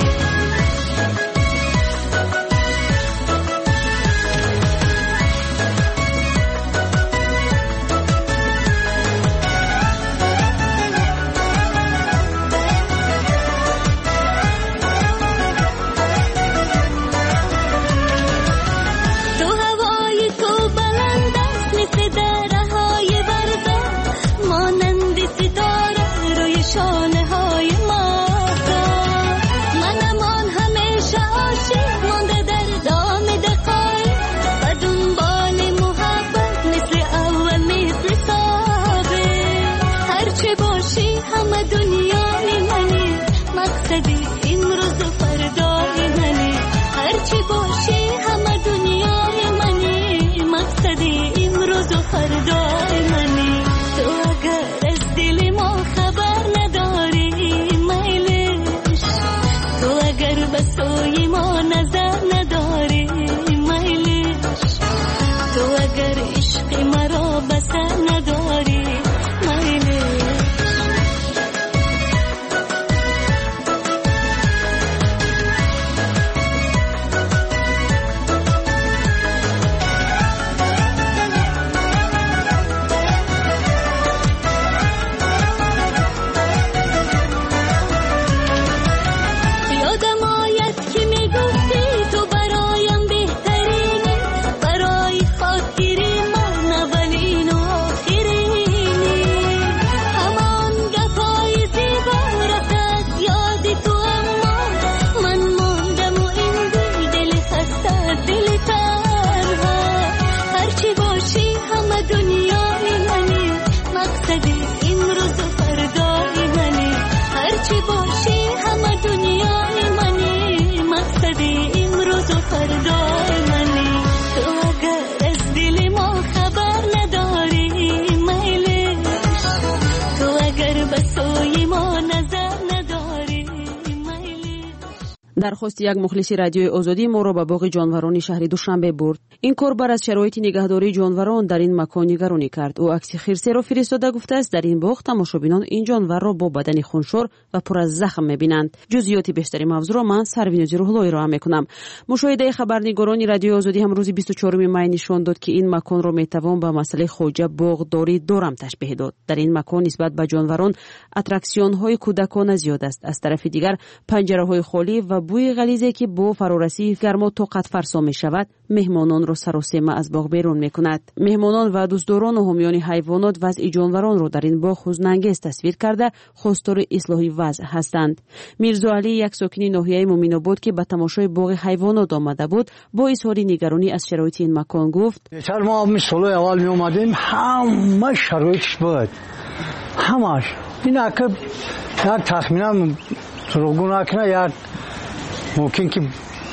درخواست یک مخلص رادیوی آزادی ما را به باغ جانوران شهر دوشنبه برد. این کاربر از شرایط نگهداری جانوران در این مکان نگرانی کرد. او عکس خرسه را فرستاده گفته است در این باغ تماشابینان این جانور را با بدن خونشور و پر از زخم می‌بینند. جزئیات بیشتری موضوع را من سروینوزی روح‌اللهی را می‌کنم. مشاهده خبرنگاران رادیوی آزادی هم روز 24 می نشان داد که این مکان را می‌توان با مسئله خواجه باغداری دارم تشبیه داد. در این مکان نسبت به جانوران اتراکسیون‌های کودکانه زیاد است. از طرف دیگر پنجره‌های خالی و بوی غلیظی که با فرارسی گرما طاقت فرسا می‌شود مهمانان را سراسیمه از باغ بیرون می‌کند. مهمانان و دوستداران و حامیان حیوانات وضع جانوران را در این باغ حزن‌انگیز تصویر کرده خواستار اصلاح وضع هستند. میرزا علی یک ساکن ناحیه مومن‌آباد که به تماشای باغ حیوانات آمده بود با اظهار نگرانی از شرایط این مکان گفت: بیشتر ما مثال اول می اومدیم همه شرایطش بود، همش این که یک تخمینا دروغگو نکنه یک ممکن که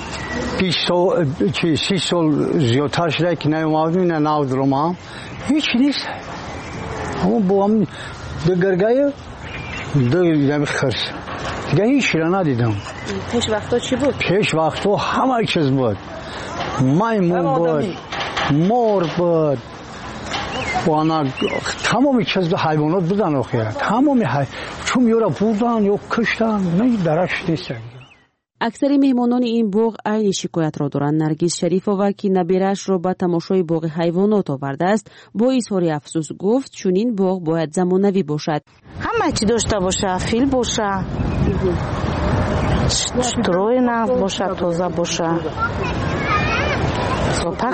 30 سال زیادتر شده که نیومدیم نه نو درما هیچ نیست. اما با هم دگرگاه دو خرس دیگه هیچ را ندیدم. پیش وقتا چی بود؟ پیش وقتا همه چیز بود، میمون بود، مور بود، وانا تمام چیز حیوانات بودن آخه تمام چون یورا بودن یا کشتن نه درش نیست. اکثر مهمانان این باغ عین شکایت را دارند. نرگس شریفova که نبیرش را به تماشای باغ حیوانات آورده است با اظهار افسوس گفت چون این باغ باید زمانوی باشد. همه چی داشته باشه، فیل باشه، شتروی نه باشه، تازه باشه، سپاک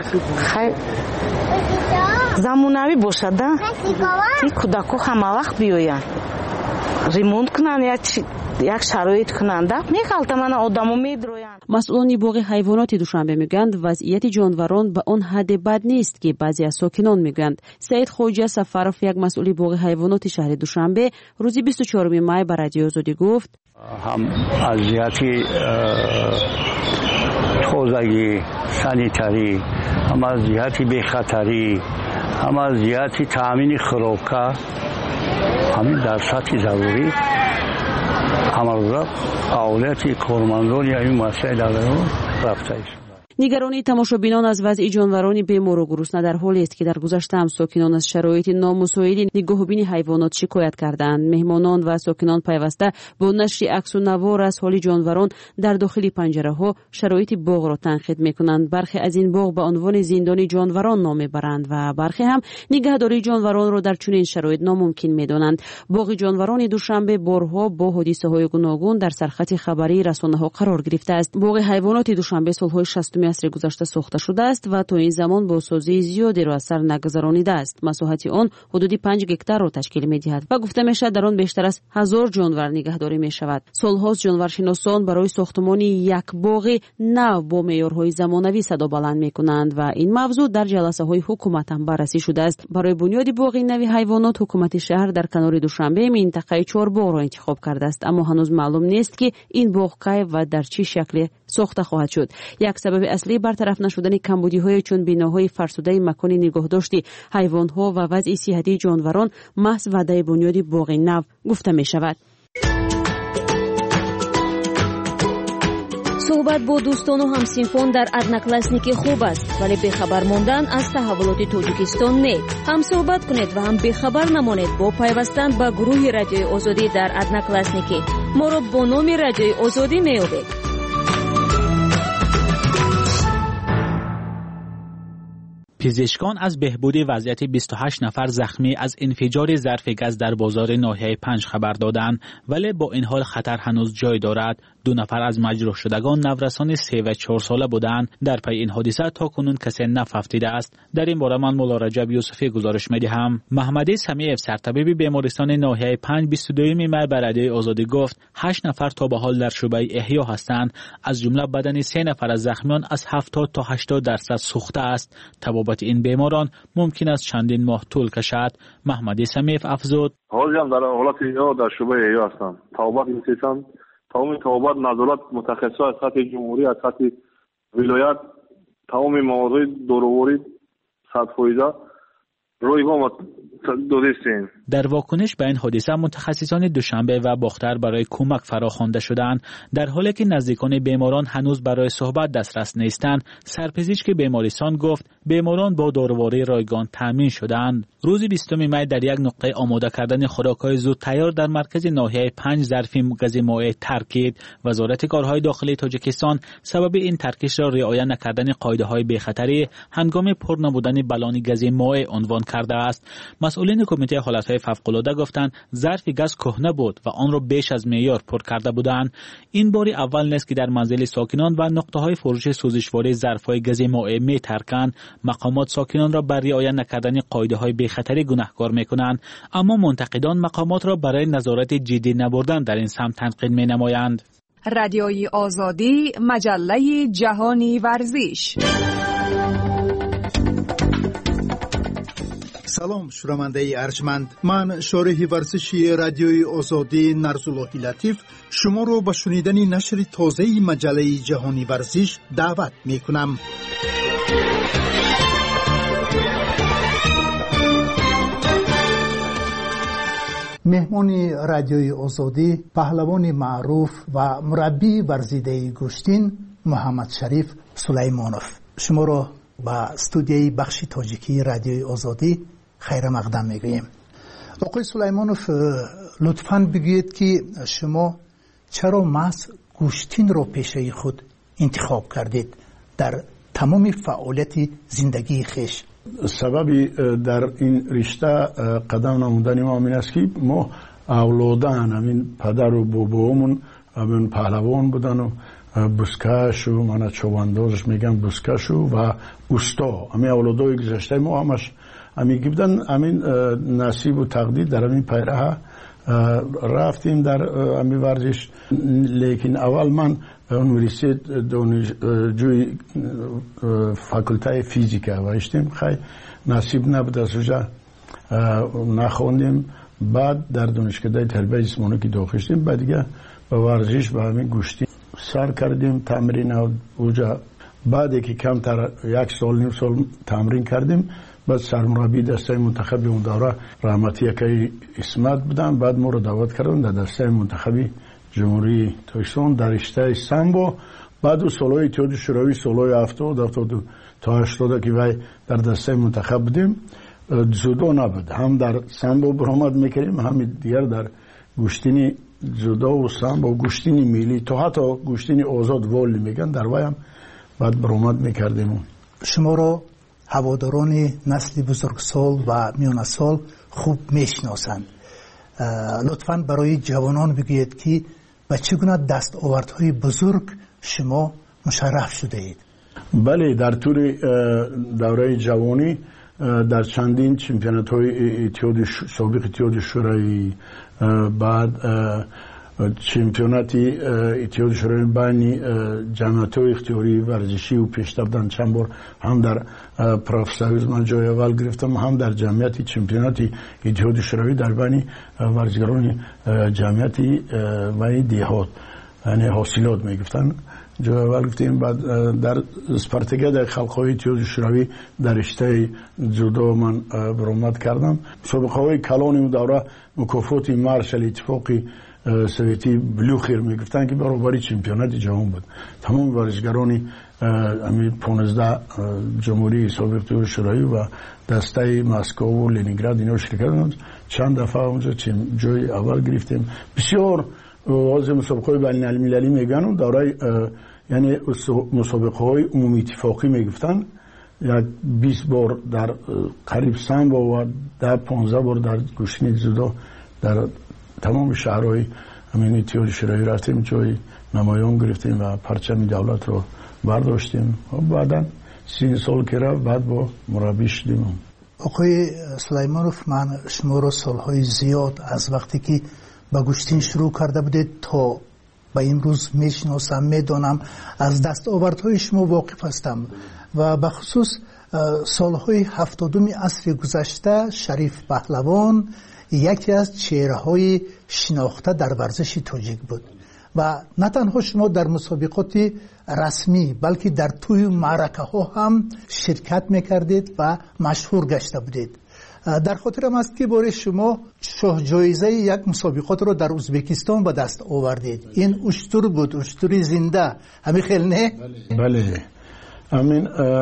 زمانوی باشه. ده تی کودکو همه وقت بیاین ریمونت کنن یک شرایط کننده میخالت من آدمو میدرویند. مسئولان باغ حیوانات دوشنبه میگویند وضعیت جانوران به آن حد بد نیست که بعضی از ساکنان میگویند. سعید خواجه سفرов یک مسئول باغ حیوانات شهر دوشنبه روز 24 می به رادیو آزادی گفت هم از جهت تازگی سانیتری، هم از جهت بی‌خطری، هم از جهت تامین خوراک همین در سطح ضروری همراه اولویت کارمندان یا این مسائل رفته است. نگرانی تماشابینان از وضع جانوران بیمار و گرسنه در حالی است که در گذشته هم ساکنان از شرایط نامساعد نگهبانی حیوانات شکایت کردند. مهمانان و ساکنان پیوسته با نشر عکس و نوار از حال جانوران در داخل پنجره‌ها شرایط باغ را تنقید می‌کنند. برخی از این باغ به عنوان زندان جانوران نام می‌برند و برخی هم نگهداری جانوران را در چنین شرایط ناممکن می‌دانند. باغ جانوران دوشنبه بارها با حادثه‌های گوناگون در سرخط خبری رسانه‌ها قرار گرفته است. باغ حیوانات دوشنبه سال‌های 60 عصر گذشته ساخته شده است و تا این زمان با سازی زیادی را از سر نگذرانیده است. مساحت آن حدود 5 گکتار را تشکیل می‌دهد و گفته می‌شود در آن بیشتر از 1000 جانور نگهداری می‌شود. سال‌هاست جانورشناسان برای ساختمان یک باغ نو با معیارهای زمانوی صدا بلند می‌کنند و این موضوع در جلسه‌های حکومت هم بررسی شده است. برای بنیاد باغ نو حیوانات حکومت شهر در کنار دوشنبه منطقه 4 باغ را انتخاب کرده است، اما هنوز معلوم نیست که این باغ کی و در چه شکلی ساخته خواهد شد. یک سبب اصلی برطرف نشدن کمبودی‌های چون بناهای فرسوده مکان نگهداشت حیوانات و وضع صحتی جانوران محض وعده بنیاد باغ نو گفته می‌شود. صحبت با دوستان و همسنفان در ادناکلاسنیک خوب است، ولی بی‌خبر ماندن از تحولات تاجیکستان نه. هم صحبت کنید و هم بی‌خبر نمانید با پیوستن به گروه رادیوی آزادی در ادناکلاسنیک. ما را با نام رادیوی آزادی می‌یابید. پزشکان از بهبود وضعیت 28 نفر زخمی از انفجار ظرف گاز در بازار ناحیه 5 خبر دادند، ولی با این حال خطر هنوز جای دارد. 2 نفر از مجروح شدگان نورسان 3 و 4 ساله بودند. در پی این حادثه تا کنون کسی نفهمیده است. در این باره من مولا رجب یوسفی گزارش می‌دهم. محمد سمیع سرطبیب بیمارستان ناحیه 5 22 می به رادیوی آزادی گفت 8 نفر تا به حال در شعبه احیا هستند، از جمله بدن 3 نفر از زخمیان از 70 تا 80% سوخته است. تبابت این بیماران ممکن است چندین ماه طول کشد. محمد سمیع افزود: حالی هم در حالت احیا در شعبه احیا هستند. تبابت می‌رسند. تمام تبابت نظارت متخصص از سطح جمهوری، از سطح ولایت، تمام موارد دوروری 100% روی ما داده استیم. در واکنش به این حادثه متخصصان دوشنبه و باختر برای کمک فراخوانده شدند. در حالی که نزدیکان بیماران هنوز برای صحبت دسترس نیستند، سرپزشک بیمارستان گفت بیماران با داروهای رایگان تامین شدند. روز 20 می در یک نقطه آماده کردن خوراک‌های زود تیار در مرکز ناحیه 5 ظرف گاز مائع ترکید. وزارت کارهای داخلی تاجیکستان سبب این ترکش را رعایت نکردن قاعده‌های بی‌خطری هنگام پر نبودن بالون گاز مائع عنوان کرده است. مسئولین کمیته حالت‌های فوق‌العاده گفتند ظرف گاز کهنه بود و آن را بیش از معیار پر کرده بودند. این بار اول نیست که در منزل ساکنان و نقطه‌های فروش سوزشوار ظرف‌های گاز مائع می‌ترکند. مقامات ساکنان را بر رعایت نکردن قاعده‌های بی‌خطری گناهکار می‌کنند، اما منتقدان مقامات را برای نظارت جدی نبردن در این سمت تنقید می‌نمایند. رادیوی آزادی، مجله جهانی ورزش. سلام شنونده ارجمند، من شارح ورزشی رادیوی آزادی نرزاللهی لطیف شما را به شنیدن نشر تازه مجله جهانی ورزش دعوت می کنم. مهمان رادیوی آزادی پهلوان معروف و مربی ورزیده گشتین محمد شریف سلیمانوف شما را به استودیوی بخش تاجیکی رادیوی آزادی خیر مقدم میگوییم. آقای سلیمانوف لطفاً بگویید که شما چرا محض گوشتین را پیشه خود انتخاب کردید در تمام فعالیت زندگی خیش؟ سببی در این رشته قدم نمودن ما این است که ما اولادان همین پدر و بابامون همین پهلوان بودن و بسکش و من چوباندازش میگم بسکش و اوستا همین اولادای گذشته ما همش همین بودن. همین نصیب و تقدیر در همین پیراه رفتیم در همین ورزش. لیکن اول من یونیورسیت دانشجوی فاکولته فیزیک وایشتیم، خیلی نصیب نبود از اونجا نخوندیم. بعد در دانشکده تربیت جسمانی که داخل شدیم، بعد دیگه به ورزش و همین گوشتی سر کردیم تمرین اونجا. بعد که کمتر یک سال نیم سال تمرین کردیم، بعد سرمربی دسته منتخب اون دوره رحمتی که اسمت بودن، بعد ما رو دعوت کردن در دسته منتخبی جمهوری تاجیکستان در رشته سامبو. بعد و سالهای اتحاد شوروی سالهای 70 تا 80 که وای در دسته منتخب بودیم. جودو نبود، هم در سامبو برآمد میکردیم، هم دیگر در گوشتینی جودو و سامبو گوشتینی ملی تا حتی گوشتینی آزاد والی میگن در وای هم بعد برآمد میکردیم. شما رو هواداران نسل بزرگسال و میانه سال خوب میشناسند. لطفاً برای جوانان بگویید که به چگونه دستاوردهای بزرگ شما مشرف شده اید؟ بله، در طول دوره جوانی در چندین چمپیونات های سابق اتحاد شوروی، بعد چمپیوناتی اتحاد شوروی بین جمعیت های اختیاری ورزشی و پیشتر بودن. چند بار هم در پروفسویز من جای اول گرفتم، هم در جمعیت چمپیوناتی اتحاد شوروی در بین ورزشکاران جمعیتی و دیهات، یعنی حاصلات میگفتن، جای اول گفتیم. بعد در اسپارتاکیاد خلق‌های اتحاد شوروی در رشته جودو من برآمد کردم. سابقه های کلان اون دوره مکافات مارشال اتفاقی سویتی بلوخیر میگفتن که برابری چمپیونات جهان بود. تمام ورزشکاران همین 15 جمهوری سابق اتحاد شوروی و دسته مسکو و لنینگراد اینا شرکت کردند. چند دفعه اونجا جای اول گرفتیم. بسیار از مسابقات بین المللی میگن دوره، یعنی مسابقات عمومی اتفاقی میگفتن، یک 20 بار در قریب سامبو و 15 بار در گوشتین جودو در تمام شهرهای همین اتحاد شوروی رفتیم، جای نمایان گرفتیم و پرچم دولت رو برداشتیم. بعدا 3 سال که رفت بعد با مربی شدیم. آقای سلیمانوف، من شما رو سالهای زیاد از وقتی که با گوشتین شروع کرده بودید تا به این روز میشناسم، میدانم، از دستاوردهای شما واقف هستم و به خصوص سالهای 70 عصر گذشته شریف پهلوان یکی از چهره‌های شناخته در ورزش تاجیک بود و نه تنها شما در مسابقات رسمی بلکه در توی معرکه ها هم شرکت میکردید و مشهور گشته بودید. در خاطرم است که باره شما شاه جایزه یک مسابقات رو در ازبکستان به دست آوردید. این اشتر بود، اشتری زنده، همین خیلی نه؟ بله همین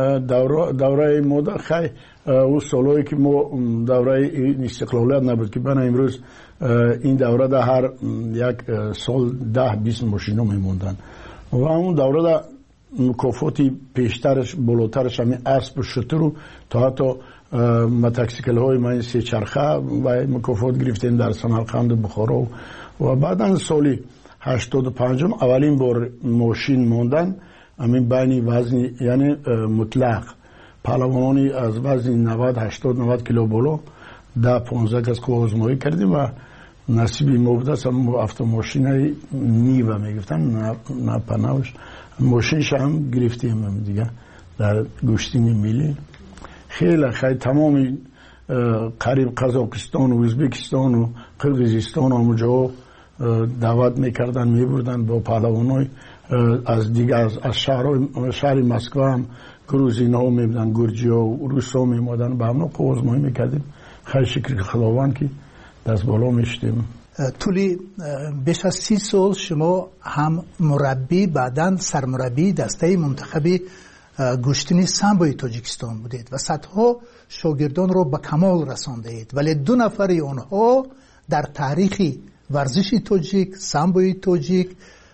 دوره مدت خیلی او سالایی که ما دوره استقلالیت نبود که بنا امروز این دوره در هر یک سال 10-20 ماشینا میموندن و اون دوره در مکافاتی پیشترش بالاترش همین اسب و شتر و تا حتی متکسیکل های من سه چرخه و مکافات گرفتیم در سمرقند بخارا و بعدا سالی 85 اولین بار ماشین موندن همین بین وزن یعنی مطلق پهلوانانی از وزن 90-80-90 کیلو بالا 10-15 کس که آزمایی کردیم و نصیبی ما بوده است هم автомاشین نیوه میگفتن نه پناهش ماشینش هم گرفتیم دیگه در گشتین ملی خیلی تمامی قریب قزاقستان و ازبکستان و قرقیزستان هم جا دعوت میکردن میبردن با پهلوانای از دیگه از شهر مسکو هم گروزین ها میبودن گرجی ها و روس ها میمادن به همنا آزمایی میکردیم خیلی شکر خداوند که دست بالا میشتیم. طولی بیش از 30 سال شما هم مربی بعداً سرمربی دسته منتخبی گشتنی سامبوی تاجیکستان بودید و صدها شاگردان رو به کمال رساندید، ولی 2 نفر آنها در تاریخ ورزش تاجیک سامبوی تاجیک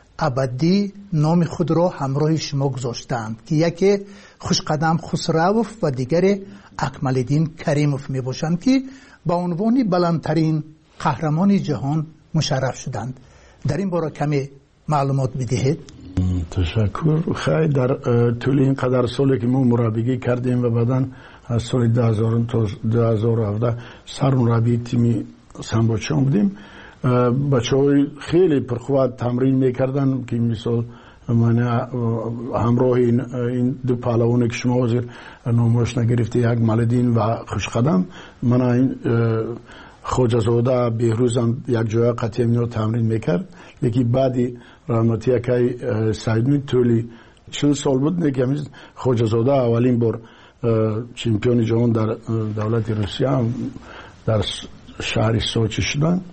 ابدی نام خود را همراه شما گذاشتند که یکی خوشقدم خسروف و دیگر اکمالدین کریموف می باشند که با عنوان بلندترین قهرمان جهان مشرف شدند. در این باره کمی معلومات بدهید. تشکر. خیلی در طول این قدر سالی که ما مربیگی کردیم و بعدا از سال 2000 تا 2017 سرمربی تیم سامبوچان بودیم. بچه های خیلی پرخواد تمرین میکردن که مثال من همراه این 2 پهلوانی که شما حاضر نامش نگرفته یک مالدین و خوشقدم من این خوجزاده بهروزم یک جای قطعی اینا تمرین میکرد لیکن بعدی رحمتی که سعید طولی 40 سال بود که همین خوجزاده اولین بار چمپیون جهان در دولت روسیه در شهر سوچی شدن.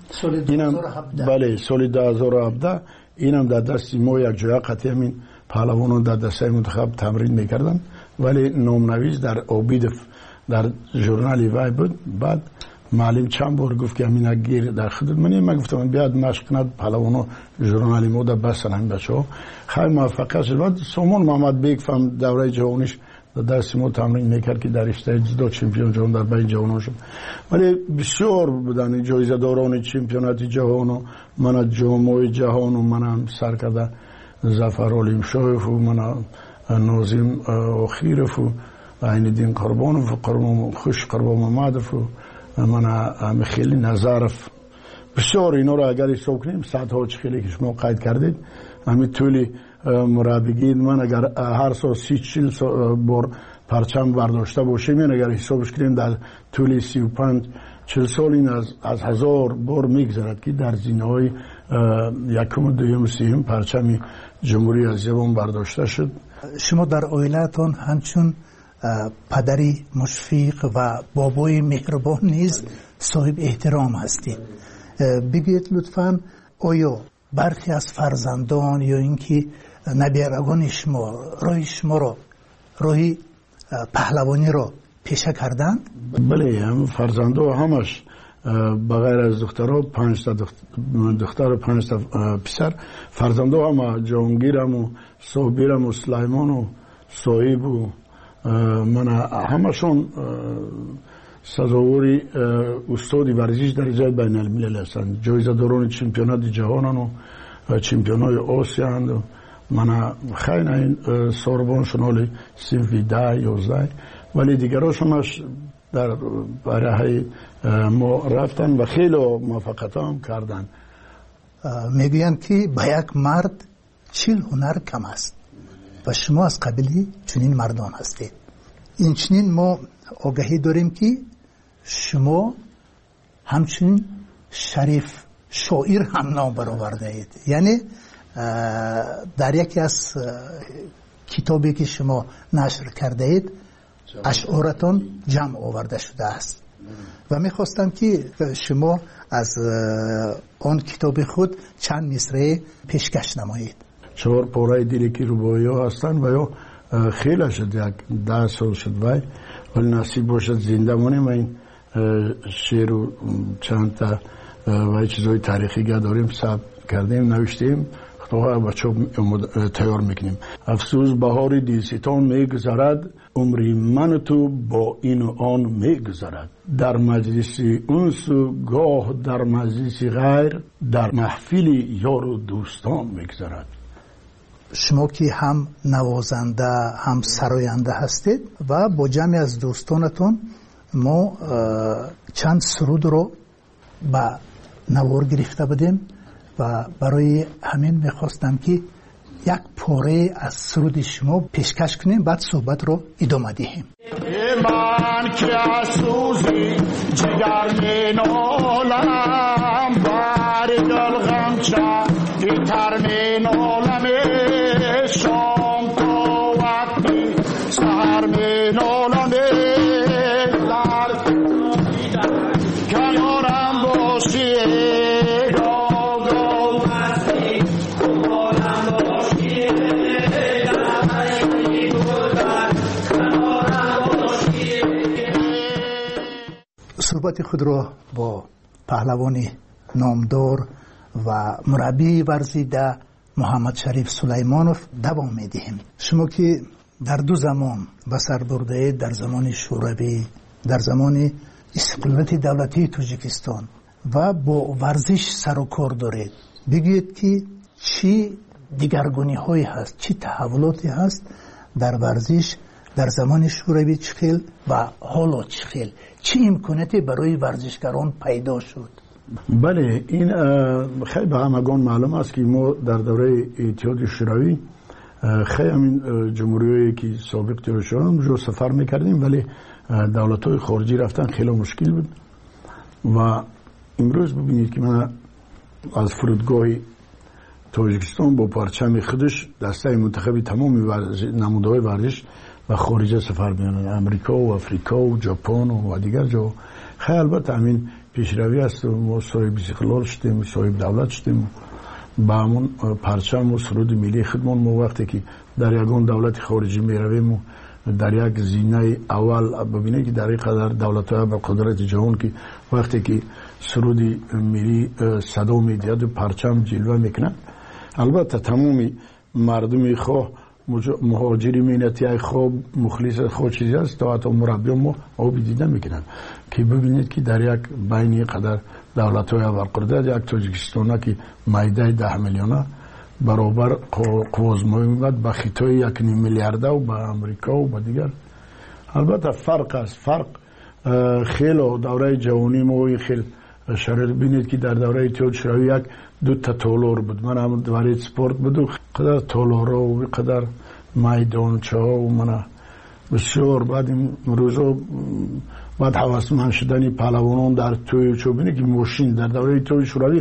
بله سال 2017 اینم در دست ما یک جای قطعی همین پهلوانان در دسته منتخب تمرین میکردن ولی نامنویس در آبیدف در ژورنال وای بود. بعد معلم چند بار گفت که همین گیر در خدمت من گفتم بیاد مشق کند پهلوانا ژورنال ما در بسن همین بچه‌ها خیلی موفق شد. بعد سامان محمد بیگ فهم دوره جهانیش دست ما تمرین میکرد که در رشته جدو چمپیون جهان در بین جهان شد ولی بسیار بودن جایزه داران چمپیونات جهان و من جامعه جهان و من سر کرده ظفر علیم شایف و من نازم آخیرف و عیندین قربانف و خوش قربان محمدف و من خیلی نظرف بسیار اینا رو اگر حساب کنیم صدها خیلی که شما قید کردید همین طولی مربیگی من اگر هر سال 30-40 بار پرچم برداشته باشیم این اگر حسابش کنیم در طول 35-40 سال این از 1000 بار میگذرد که در زینه‌های یکم دوم سوم پرچم جمهوری اسلامی برداشته شد. شما در عائلتان همچون پدری مشفق و بابای مهربان نیز صاحب احترام هستید. بگید لطفاً آیا برخی از فرزندان یا اینکه نبیرگان شما را راهی پهلوانی را پیشه کردند؟ بله هم فرزندا همش بغیر از دخترها 5 تا دختر و 5 تا پسر فرزندا هم جهانگیرم و صابرم و سلیمان و صاحب و من همشون سزاوری استادی ورزش در جای بین الملل هستند. جایزه داران چمپیونات جهانن و چمپیونای آسیا هستند و من خیلی این سوربون شنالی سیمفی 10-11 ولی دیگراشونش در برای ما رفتن و خیلی موفقیت هم کردن. میگویند که به یک مرد 40 هنر کم است و شما از قبیلی چنین مردان هستید. این چنین ما آگاهی داریم که شما همچنین شریف شاعر هم نام برآورده اید. یعنی در یکی از کتابی که شما نشر کرده اید اشعارتان جمع آورده شده است. و میخواستم که شما از آن کتاب خود چند مصرع پیشکش نمایید. 4 پاره دیگه که روایی ها هستن و یا خیلی شد، یک 10 سال شد ولی نصیب باشد زنده مانیم و این شعر و چند تا و چیزهای تاریخی داریم ثبت کردیم نوشتیم، خطاها بچه تیار میکنیم. افسوس بهار دیستان میگذرد، عمری من تو با این و آن میگذرد. در مجلس انس و گاه در مجلس غیر، در محفل یار و دوستان میگذرد. شما که هم نوازنده هم سراینده هستید و با جمعی از دوستانتون ما چند سرود رو به نوار گرفته بودیم و برای همین میخواستم که یک پاره از سرود شما پیشکش کنیم، بعد صحبت رو ادامه دهیم. من که از سوزی جگر می نالم، بر دل غمچه تر می نالم، شام تا وقتی سهر می نالم، کنارم باشی صحبت خود را با پهلوان نامدار و مربی ورزیده محمد شریف سلیمانوف دوام میدهیم. شما که در 2 زمان به سر برده، در زمان شوروی، در زمان استقلالیت دولتی تاجیکستان و با ورزش سر و کار دارید، بگید که چی دیگرگونی هایی هست، چی تحولاتی هست در ورزش در زمان شوروی چخیل و حالا چخیل، چی امکاناتی برای ورزشکاران پیدا شد؟ بله، این خیلی به همگان معلوم است که ما در دوره اتحاد شوروی خیلی همین جمهوریایی که سابق تیر شدن جو سفر میکردیم، ولی دولت‌های خارجی رفتن خیلی مشکل بود و امروز ببینید که من از فرودگاه تاجیکستان با پرچم خودش دسته منتخبی تمام نمودهای ورزش و خارجه سفر می‌کنند، امریکا و افریقا و ژاپن و دیگر جا. خیلی البته همین پیشروی است و ما صاحب استقلال شدیم، صاحب دولت شدیم، با همون پرچم و سرود ملی خودمان ما وقتی که در یگان دولت خارجی میرویم در یک زینه اول ببینید که در این قدر دولت‌های با قدرت جهان که وقتی که سرود ملی صدا میدهد و پرچم جلوه میکنند، البته تمامی مردمی خواه مهاجری مینتی های خواب مخلص خود چیزی است تا حتی مربی ما او دیده میکنند که ببینید که در یک بین قدر دولت های برقرار یک تاجیکستان که مایده 10 میلیونه برابر قوازمایی میبود با خطای 1.5 میلیارده و با امریکا و با دیگر. البته فرق است، فرق خیلی دوره جوانی ما خیلی شرط بینید که در دوره اتحاد شوروی 2 تا تالار بود، من هم دوره سپورت بود و قدر تالارا و قدر میدانچه ها و من بسیار بعد این روزا بعد حواسمند شدنی پهلوانان در توی چوبینه که ماشین در دوره اتحاد شوروی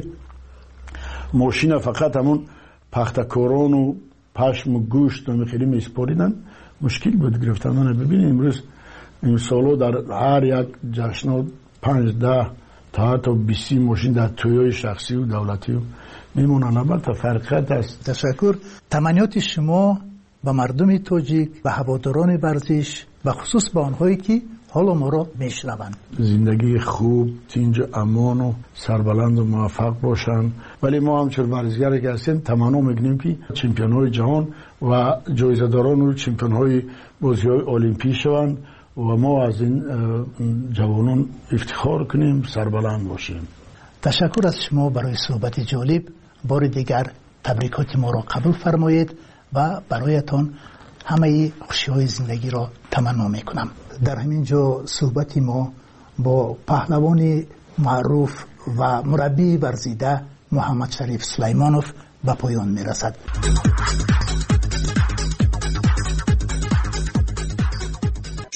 ماشین فقط همون پختکاران و پشم و گوشت و میخیلی میسپاریدن، مشکل بود گرفتن. من ببینید امروز این سالو در هر یک جشن 5-10 تا حتی 20 ماشین در تویای شخصی و دولتی و میمونن. البته فرقیت است. تشکر. تمنیات شما به مردم تاجیک و هواداران ورزش و خصوص به آنهایی که حالا ما را میشنوند، زندگی خوب، تینج امان و سربلند و موفق باشند. ولی ما همچون ورزشگر که هستیم تمنا میکنیم که چمپیون های جهان و جایزه داران و چمپیون های بازی های المپیک شوند و ما از این جوانان افتخار کنیم، سربلند باشیم. تشکر از شما برای صحبت جالب. بار دیگر تبریکات ما را قبول فرمایید و برایتان همه خوشی‌های زندگی را تمنا میکنم. در همین جا صحبت ما با پهلوان معروف و مربی ورزیده محمد شریف سلیمانوف به پایان میرسد.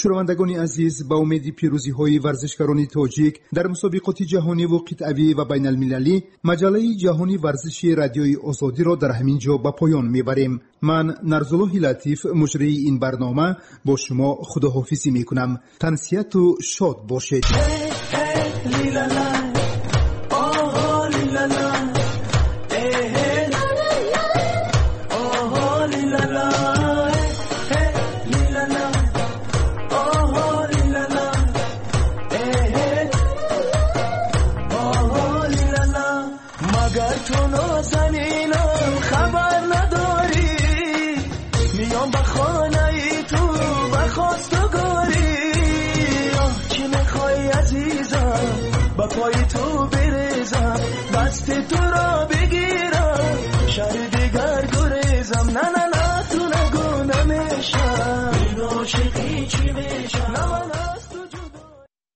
شنوندگان عزیز، با امید پیروزی های ورزشکاران تاجیک در مسابقات جهانی و قطعی و بین المللی، مجله جهانی ورزشی رادیوی آزادی را در همین جا به پایان میبریم. من نرزالله لطیف مجری این برنامه با شما خداحافظی میکنم. تنسیت و شاد باشید. پای تو بریزم دست تو را